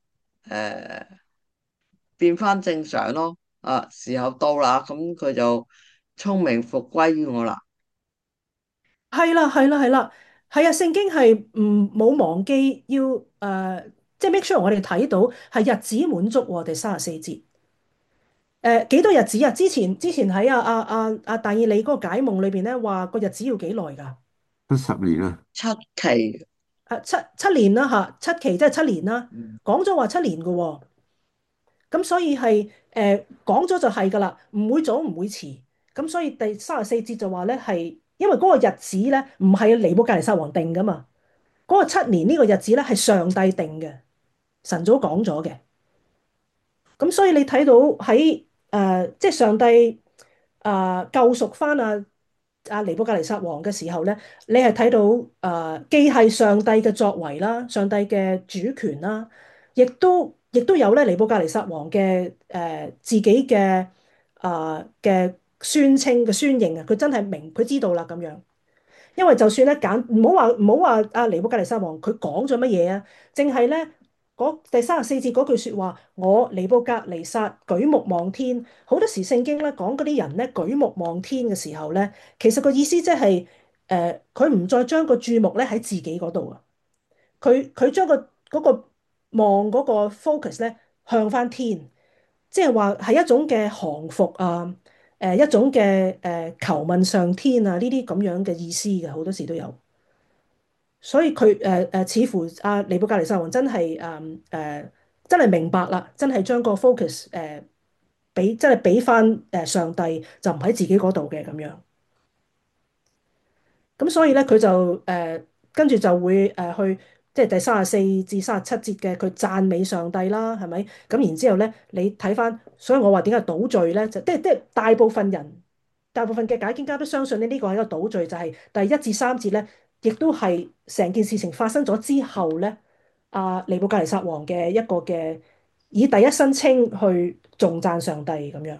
變翻正常咯。時候到啦，咁佢就聰明復歸於我啦。 係啦係啦係啦係啊！聖經係唔冇忘記要即係 make sure 我哋睇到係日子滿足喎。第34節幾多日子啊？之前喺但以理嗰個解夢裏邊咧話個日子要幾耐㗎？ 都10年啦。 7期。 七年啦嚇，7期即係7年啦。講咗話7年嘅喎，咁所以係講咗就係㗎啦，唔會早唔會遲。咁所以第34節就話咧係因為嗰個日子咧唔係尼布甲尼撒王定㗎嘛。嗰個7年呢個日子咧係上帝定嘅，神早講咗嘅。咁所以你睇到喺即係上帝救贖翻尼布甲尼撒王嘅時候咧，你係睇到既係上帝嘅作為啦，上帝嘅主權啦，亦都有咧尼布甲尼撒王嘅自己嘅宣稱嘅宣認啊，佢真係明佢知道啦咁樣。因為就算咧唔好話尼布甲尼撒王佢講咗乜嘢啊，淨係咧第34節嗰句説話，我尼布甲尼撒舉目望天，好多時聖經咧講嗰啲人咧舉目望天嘅時候咧，其實個意思即係佢唔再將個注目咧喺自己嗰度啊，佢將嗰個望嗰個 focus 咧向翻天，即係話係一種嘅降服啊，一種嘅求問上天啊，呢啲咁樣嘅意思嘅，好多時都有。所以佢似乎尼布甲尼撒王真係真係明白啦，真係將個 focus 真係俾翻上帝，就唔喺自己嗰度嘅咁樣。咁所以咧，佢就跟住就會去即係第34至37節嘅佢讚美上帝啦，係咪？咁然之後咧，你睇翻，所以我話點解倒敘咧？就即係大部分人、大部分嘅解經家都相信咧，呢個係一個倒敘，就係第1至3節咧，亦都係成件事情發生咗之後咧，尼布甲尼撒王嘅一個嘅以第一身稱去頌讚上帝咁樣。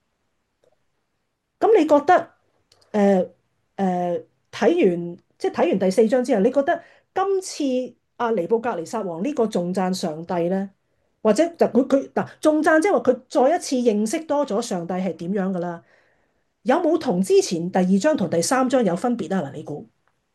咁你覺得誒睇完即係睇完第4章之後，你覺得今次尼布甲尼撒王呢個頌讚上帝咧，或者就佢嗱頌讚，即係話佢再一次認識多咗上帝係點樣噶啦？有冇同之前第2章同第3章有分別啊？嗱，你估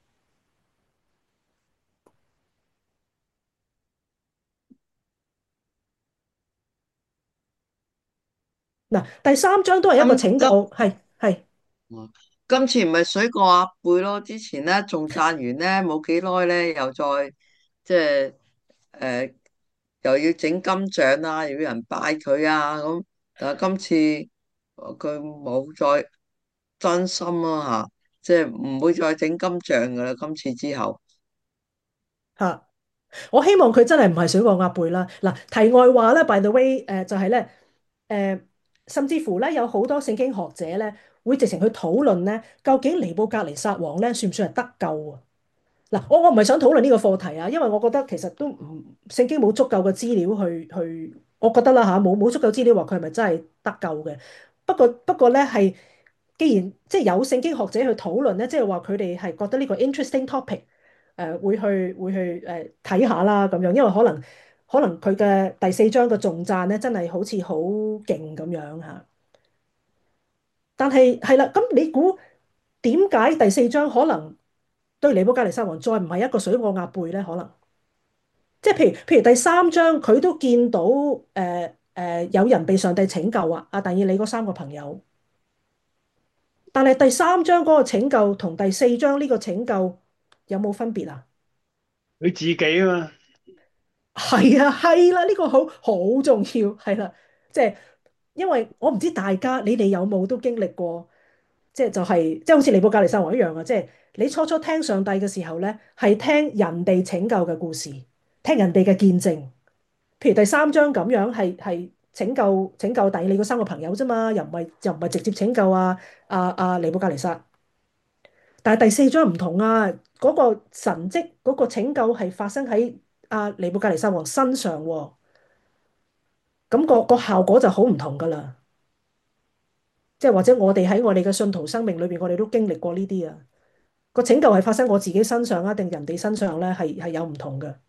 嗱第3章都係一個拯救， 今今係嗯今次唔係水過鴨背咯，之前咧仲讚完咧冇幾耐咧，又再即係誒又要整金像啊，又要人拜佢啊咁，但係今次佢冇再真心啊吓，即係唔會再整金像噶啦，今次之後。 嚇。我希望佢真係唔係水過鴨背啦。嗱，題外話咧，by the way，就係咧，誒，甚至乎咧有好多聖經學者咧會直情去討論咧，究竟尼布甲尼撒王咧算唔算係得救啊？嗱，我唔係想討論呢個課題啊，因為我覺得其實都唔聖經冇足夠嘅資料去，我覺得啦嚇，冇足夠資料話佢係咪真係得救嘅。不過咧係，既然即係有聖經學者去討論咧，即係話佢哋係覺得呢個 interesting topic，會去睇下啦咁樣，因為可能佢嘅第4章嘅頌讚咧真係好似好勁咁樣嚇。但係係啦，咁你估點解第4章可能對尼布甲尼撒王再唔係一個水過鴨背咧？可能即係譬如第3章佢都見到有人被上帝拯救啊，但以理嗰3個朋友，但係第3章嗰個拯救同第4章呢個拯救有冇分別啊？ 佢自己啊嘛。 係啊，係啦，呢個好重要，係啦，即係因為我唔知大家你哋有冇都經歷過。即係好似尼布甲尼撒王一樣啊！即係你初初聽上帝嘅時候咧，係聽人哋拯救嘅故事，聽人哋嘅見證。譬如第3章咁樣，係拯救但以理嗰3個朋友啫嘛，又唔係直接拯救尼布甲尼撒。但係第4章唔同啊，嗰個神蹟嗰個拯救係發生喺尼布甲尼撒王身上喎，咁個效果就好唔同噶啦。即係或者我哋喺我哋嘅信徒生命裏邊，我哋都經歷過呢啲啊。個拯救係發生我自己身上啊，定人哋身上咧，係有唔同嘅。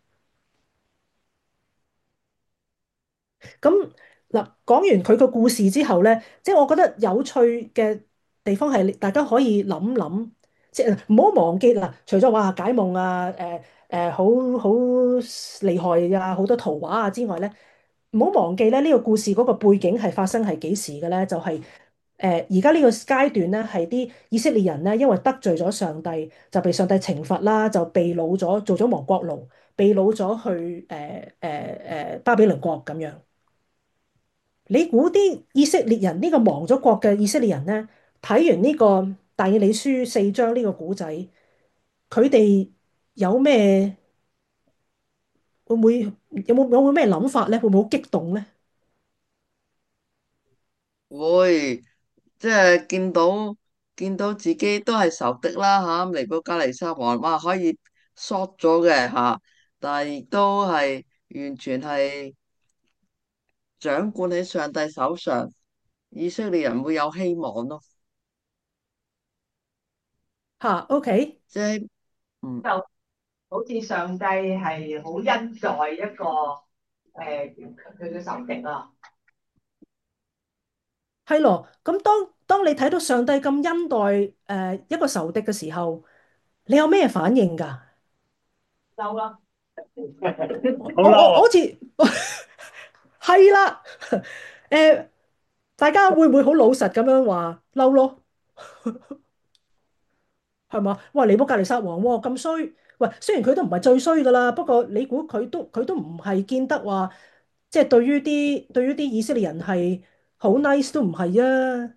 咁嗱，講完佢個故事之後咧，即係我覺得有趣嘅地方係大家可以諗諗，即係唔好忘記嗱，除咗話解夢啊，好厲害啊，好多圖畫啊之外咧，唔好忘記咧呢個故事嗰個背景係發生係幾時嘅咧？就係而家呢個階段咧，係啲以色列人咧，因為得罪咗上帝，就被上帝懲罰啦，就被擄咗，做咗亡國奴，被擄咗去巴比倫國咁樣。你估啲以色列人呢個亡咗國嘅以色列人咧，睇完呢個但以理書4章呢個古仔，佢哋有咩會唔會有冇咩諗法咧？會唔會好激動咧？ 會，即係見到自己都係仇敵啦吓，尼布甲尼撒王哇可以 short 咗嘅吓，但係亦都係完全係掌管喺上帝手上，以色列人會有希望咯。 OK， 即係嗯就好似上帝係好恩待一個佢嘅仇敵啊。 係咯，咁當你睇到上帝咁恩待一個仇敵嘅時候，你有咩反應㗎？ 嬲啦。 好嬲啊！ 我好似係啦，誒，大家會唔會好老實咁樣話嬲咯？係嘛？哇！尼布甲尼撒王喎咁衰，喂，雖然佢都唔係最衰噶啦，不過你估佢都唔係見得話，即係對於啲以色列人係好 nice 都唔係啊！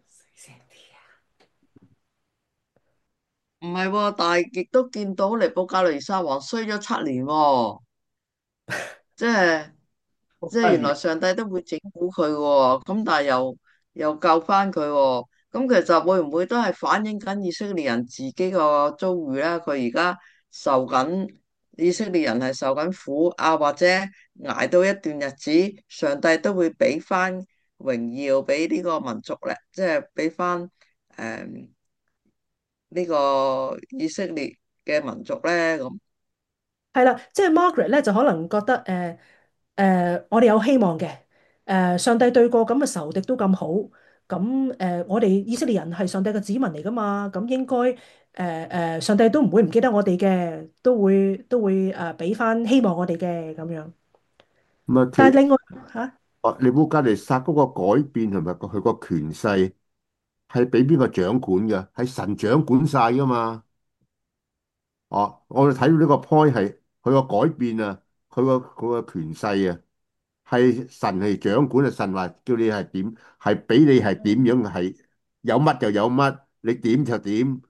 唔係喎，但係亦都見到尼布甲尼撒王衰咗7年喎，即係原來上帝都會整蠱佢喎，咁但係又救翻佢喎，咁其實會唔會都係反映緊以色列人自己個遭遇咧？佢而家受緊以色列人係受緊苦啊，或者捱到一段日子，上帝都會俾翻榮耀俾呢個民族咧，即係俾翻誒呢個以色列嘅民族咧咁。 係啦，即係 Margaret 咧就可能覺得我哋有希望嘅，上帝對過咁嘅仇敵都咁好，咁我哋以色列人係上帝嘅子民嚟噶嘛，咁應該上帝都唔會唔記得我哋嘅，都會俾翻希望我哋嘅咁樣。 咁啊， 但係另外嚇。 尼布甲尼撒嗰個改變同埋佢個權勢係俾邊個掌管嘅？係神掌管晒噶嘛？哦，我哋睇到呢個 point 係佢個改變啊，佢個權勢啊，係神係掌管啊，神話叫你係點，係俾你係點樣，係有乜就有乜，你點就點。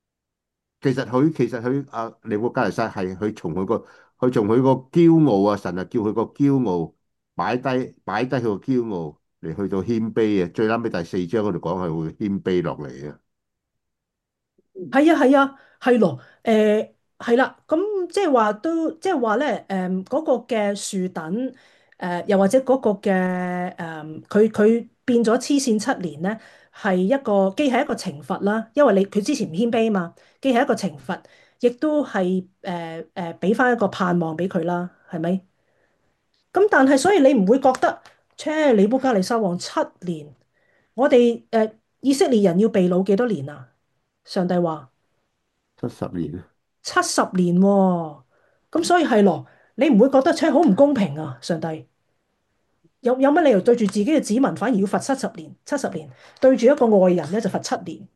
其實佢尼布甲尼撒係佢從佢個驕傲啊，神啊叫佢個驕傲擺低佢個驕傲嚟去到謙卑啊，最撚尾第4章嗰度講係會謙卑落嚟啊。 係啊係啊係咯，係啦，咁即係話都即係話咧，嗰個嘅樹等，又或者嗰個嘅佢變咗黐線7年咧，係既係一個懲罰啦，因為佢之前唔謙卑啊嘛，既係一個懲罰，亦都係俾翻一個盼望俾佢啦，係咪？咁但係所以你唔會覺得，尼布甲尼撒王7年，我哋以色列人要被擄幾多年啊？上帝話。 70年啊。 70年喎，咁所以係咯，你唔會覺得好唔公平啊？上帝有乜理由對住自己嘅子民反而要罰70年？70年對住一個外人咧就罰7年？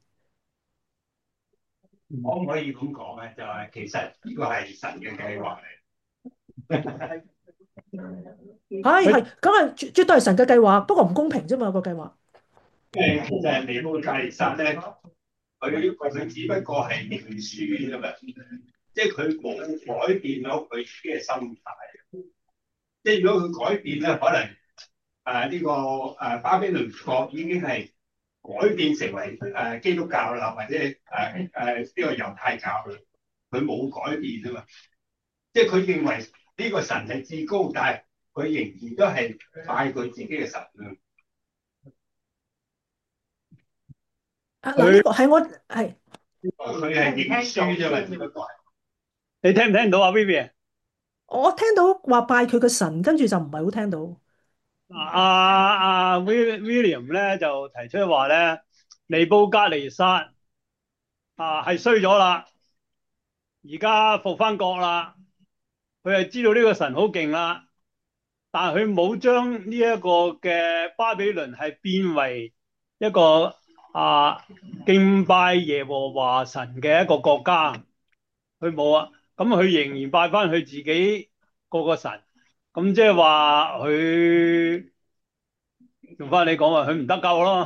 可唔可以咁講咧？就係其實呢個係神嘅計劃嚟。佢係係，梗係絕對係神嘅計劃，不過唔公平啫嘛個計劃。 其實尼布甲尼撒咧，佢只不過係認輸啫嘛，即係佢冇改變到佢自己嘅心態。即係如果佢改變咧，可能呢個巴比倫國已經係改變成為基督教啦，或者呢個猶太教啦。佢冇改變啊嘛，即係佢認為呢個神係至高，但係佢仍然都係拜佢自己嘅神啊。 啊嗱，呢佢個係我係佢係認輸啫嘛，只不過係。你聽唔聽到啊，Vivian？ 我聽到話拜佢嘅神，跟住就唔係好聽到。 William 咧就提出話咧，尼布甲尼撒係衰咗啦，而家復翻國啦，佢係知道呢個神好勁啦，但係佢冇將呢一個嘅巴比倫係變為一個敬拜耶和華神嘅一個國家，佢冇啊，咁佢仍然拜翻佢自己個神，咁即係話佢用翻你講話，佢唔得救咯。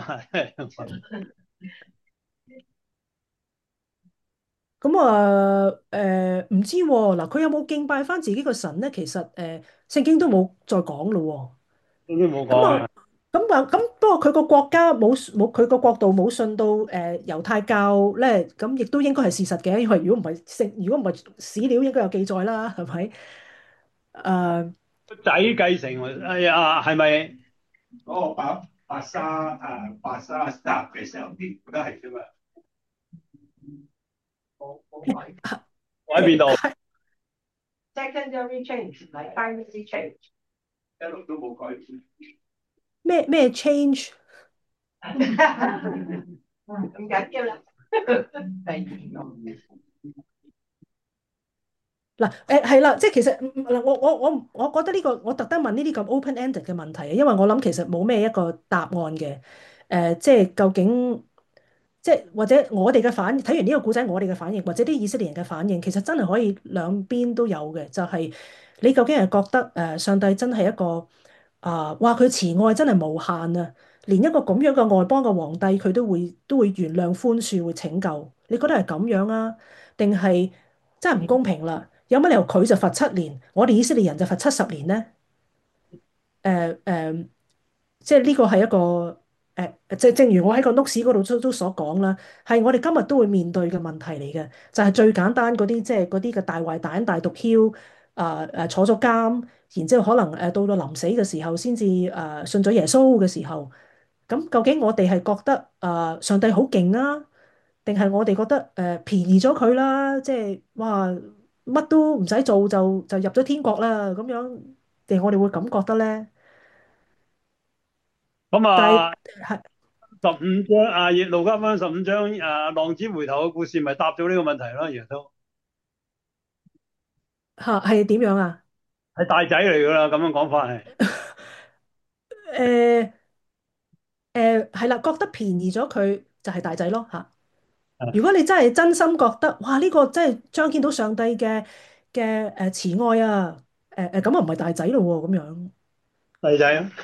咁唔知喎嗱，佢有冇敬拜翻自己個神咧？其實聖經都冇再講咯都冇喎。咁啊講啊。 不過佢個國家佢個國度冇信到猶太教咧，咁亦都應該係事實嘅，因為如果唔係史料應該有記載啦，係咪？誒個仔繼承，哎呀，係咪嗰個白沙集嘅時候，啲都係啫嘛？喺邊度？ 係 secondary change 唔係 primary change。 一路都冇改變。 咩 change？ 唔緊要啦。第二個嗱，係啦，即係其實嗱，我覺得呢個我特登問呢啲咁 open-ended 嘅問題啊，因為我諗其實冇咩一個答案嘅。即係究竟即係或者我哋嘅反睇完呢個故仔，我哋嘅反應或者啲以色列人嘅反應，其實真係可以兩邊都有嘅。就係你究竟係覺得上帝真係一個哇佢慈愛真係無限啊，連一個咁樣嘅外邦嘅皇帝佢都會原諒寬恕會拯救，你覺得係咁樣啊？定係真係唔公平啦？有乜理由佢就罰7年，我哋以色列人就罰70年呢？誒誒，即係呢個係一個正如我喺個 notes 嗰度都所講啦，係我哋今日都會面對嘅問題嚟嘅，就係最簡單嗰啲，即係嗰啲嘅大壞蛋、大毒梟坐咗監，然之後可能到臨死嘅時候先至信咗耶穌嘅時候，咁究竟我哋係覺得上帝好勁啊，定係我哋覺得便宜咗佢啦？即係哇乜都唔使做就入咗天國啦咁樣，定係我哋會咁覺得咧？ 咁但係啊， 係 15章路加福音15章浪子回頭嘅故事，咪答咗呢個問題咯，其實都係點樣啊？ 係大仔嚟噶啦，咁樣講法係。 誒係啦，覺得便宜咗佢就係大仔咯嚇。如果你真係真心覺得，哇呢個真係彰顯到上帝嘅慈愛啊，咁啊唔係大仔咯喎，咁樣。 大仔啊，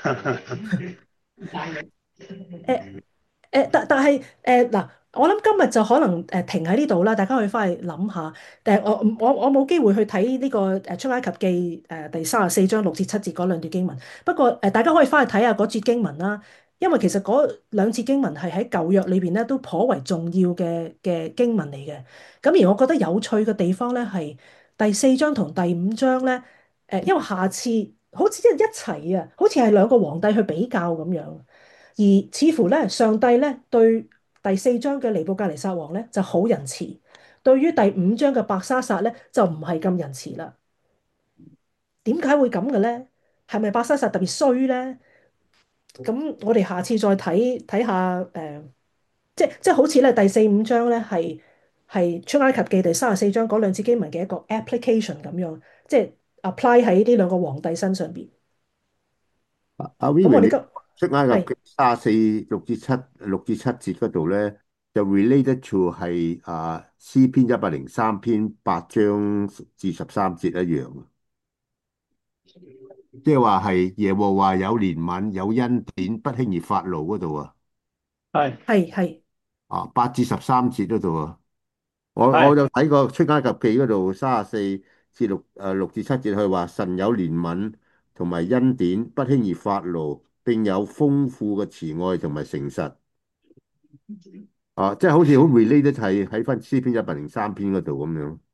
誒但係嗱，我諗今日就可能停喺呢度啦，大家可以翻去諗下。我冇機會去睇呢個出埃及記第34章6至7節嗰兩段經文。不過大家可以翻去睇下嗰節經文啦，因為其實嗰兩節經文係喺舊約裏邊咧都頗為重要嘅經文嚟嘅。咁而我覺得有趣嘅地方咧係第4章同第5章咧，因為下次好似一齊啊，好似係兩個皇帝去比較咁樣。而似乎咧，上帝咧對第4章嘅尼布甲尼撒王咧就好仁慈，對於第5章嘅伯沙撒咧就唔係咁仁慈啦。點解會咁嘅咧？係咪伯沙撒特別衰咧？咁我哋下次再睇睇下即好似咧第4、5章咧係出埃及記第34章嗰兩節經文嘅一個 application 咁樣，即係 apply 喺呢兩個皇帝身上邊。 阿 Vivi，你咁我哋出埃及係記34、6至7嗰度咧，就 related to 係詩篇103篇8章至13節一樣，即係話係耶和華有憐憫、有恩典、不輕易發怒嗰度啊， 係係 8至13節嗰度啊。我係就睇過出埃及記嗰度34至6至7節，佢話神有憐憫同埋恩典，不輕易發怒，並有豐富嘅慈愛同埋誠實。即係好似好 related 係喺翻詩篇103篇嗰度咁樣。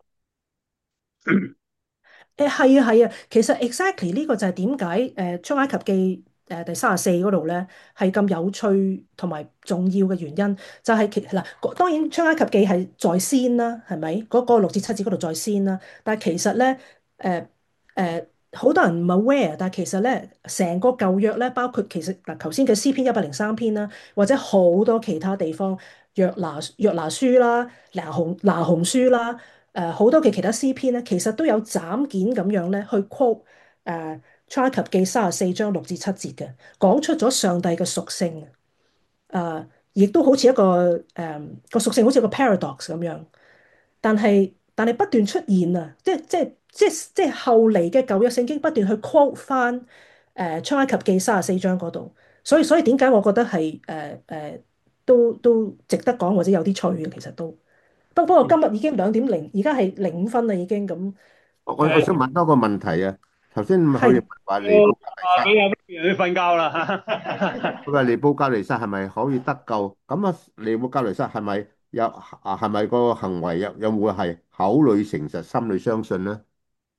係啊係啊，其實 exactly 呢個就係點解出埃及記第34嗰度咧係咁有趣同埋重要嘅原因，就係嗱當然出埃及記係在先啦，係咪？嗰個6至7節嗰度在先啦，但係其實咧誒好多人唔係 aware，但係其實咧成個舊約咧，包括其實嗱頭先嘅詩篇103篇啦，或者好多其他地方約拿書啦、拿鴻書啦。好多嘅其他詩篇咧，其實都有斬件咁樣咧去 quote 出埃及記34章6至7節嘅，講出咗上帝嘅屬性。亦都好似一個個屬性好似個 paradox 咁樣。但係不斷出現啊，即係後嚟嘅舊約聖經不斷去 quote 翻出埃及記34章嗰度，所以點解我覺得係都值得講或者有啲趣嘅，其實都。不過今日已經2點0，而家係05分啦，已經咁。 我想問多個問題啊。頭先佢係話尼布甲尼撒， 俾阿 Vivian 去瞓覺啦。 佢話尼布甲尼撒係咪可以得救？咁啊，尼布甲尼撒係咪係咪個行為有冇係口裏誠實，心裏相信咧？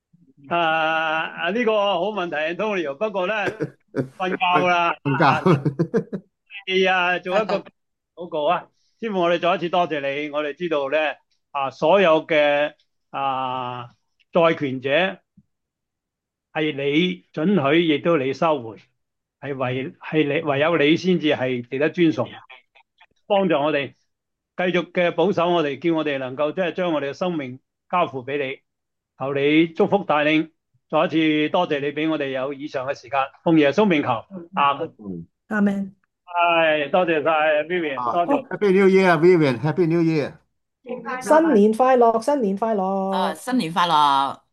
呢個好問題，Antonio。不過咧，瞓覺啦。 瞓覺。 做一個禱告啊！師傅，我哋再一次多謝你。我哋知道咧，所有嘅債權者係你准許，亦都你收回，唯有你先至係值得尊崇，幫助我哋繼續嘅保守我哋，叫我哋能夠即係將我哋嘅生命交付俾你，求你祝福帶領。再一次多謝你俾我哋有以上嘅時間，奉耶穌名求，阿門。 嗯阿們。 係，多謝晒 Vivian， 啊多謝。 ，Happy New Year，Vivian，Happy New Year。 新年快樂，新年快樂。 新年快樂！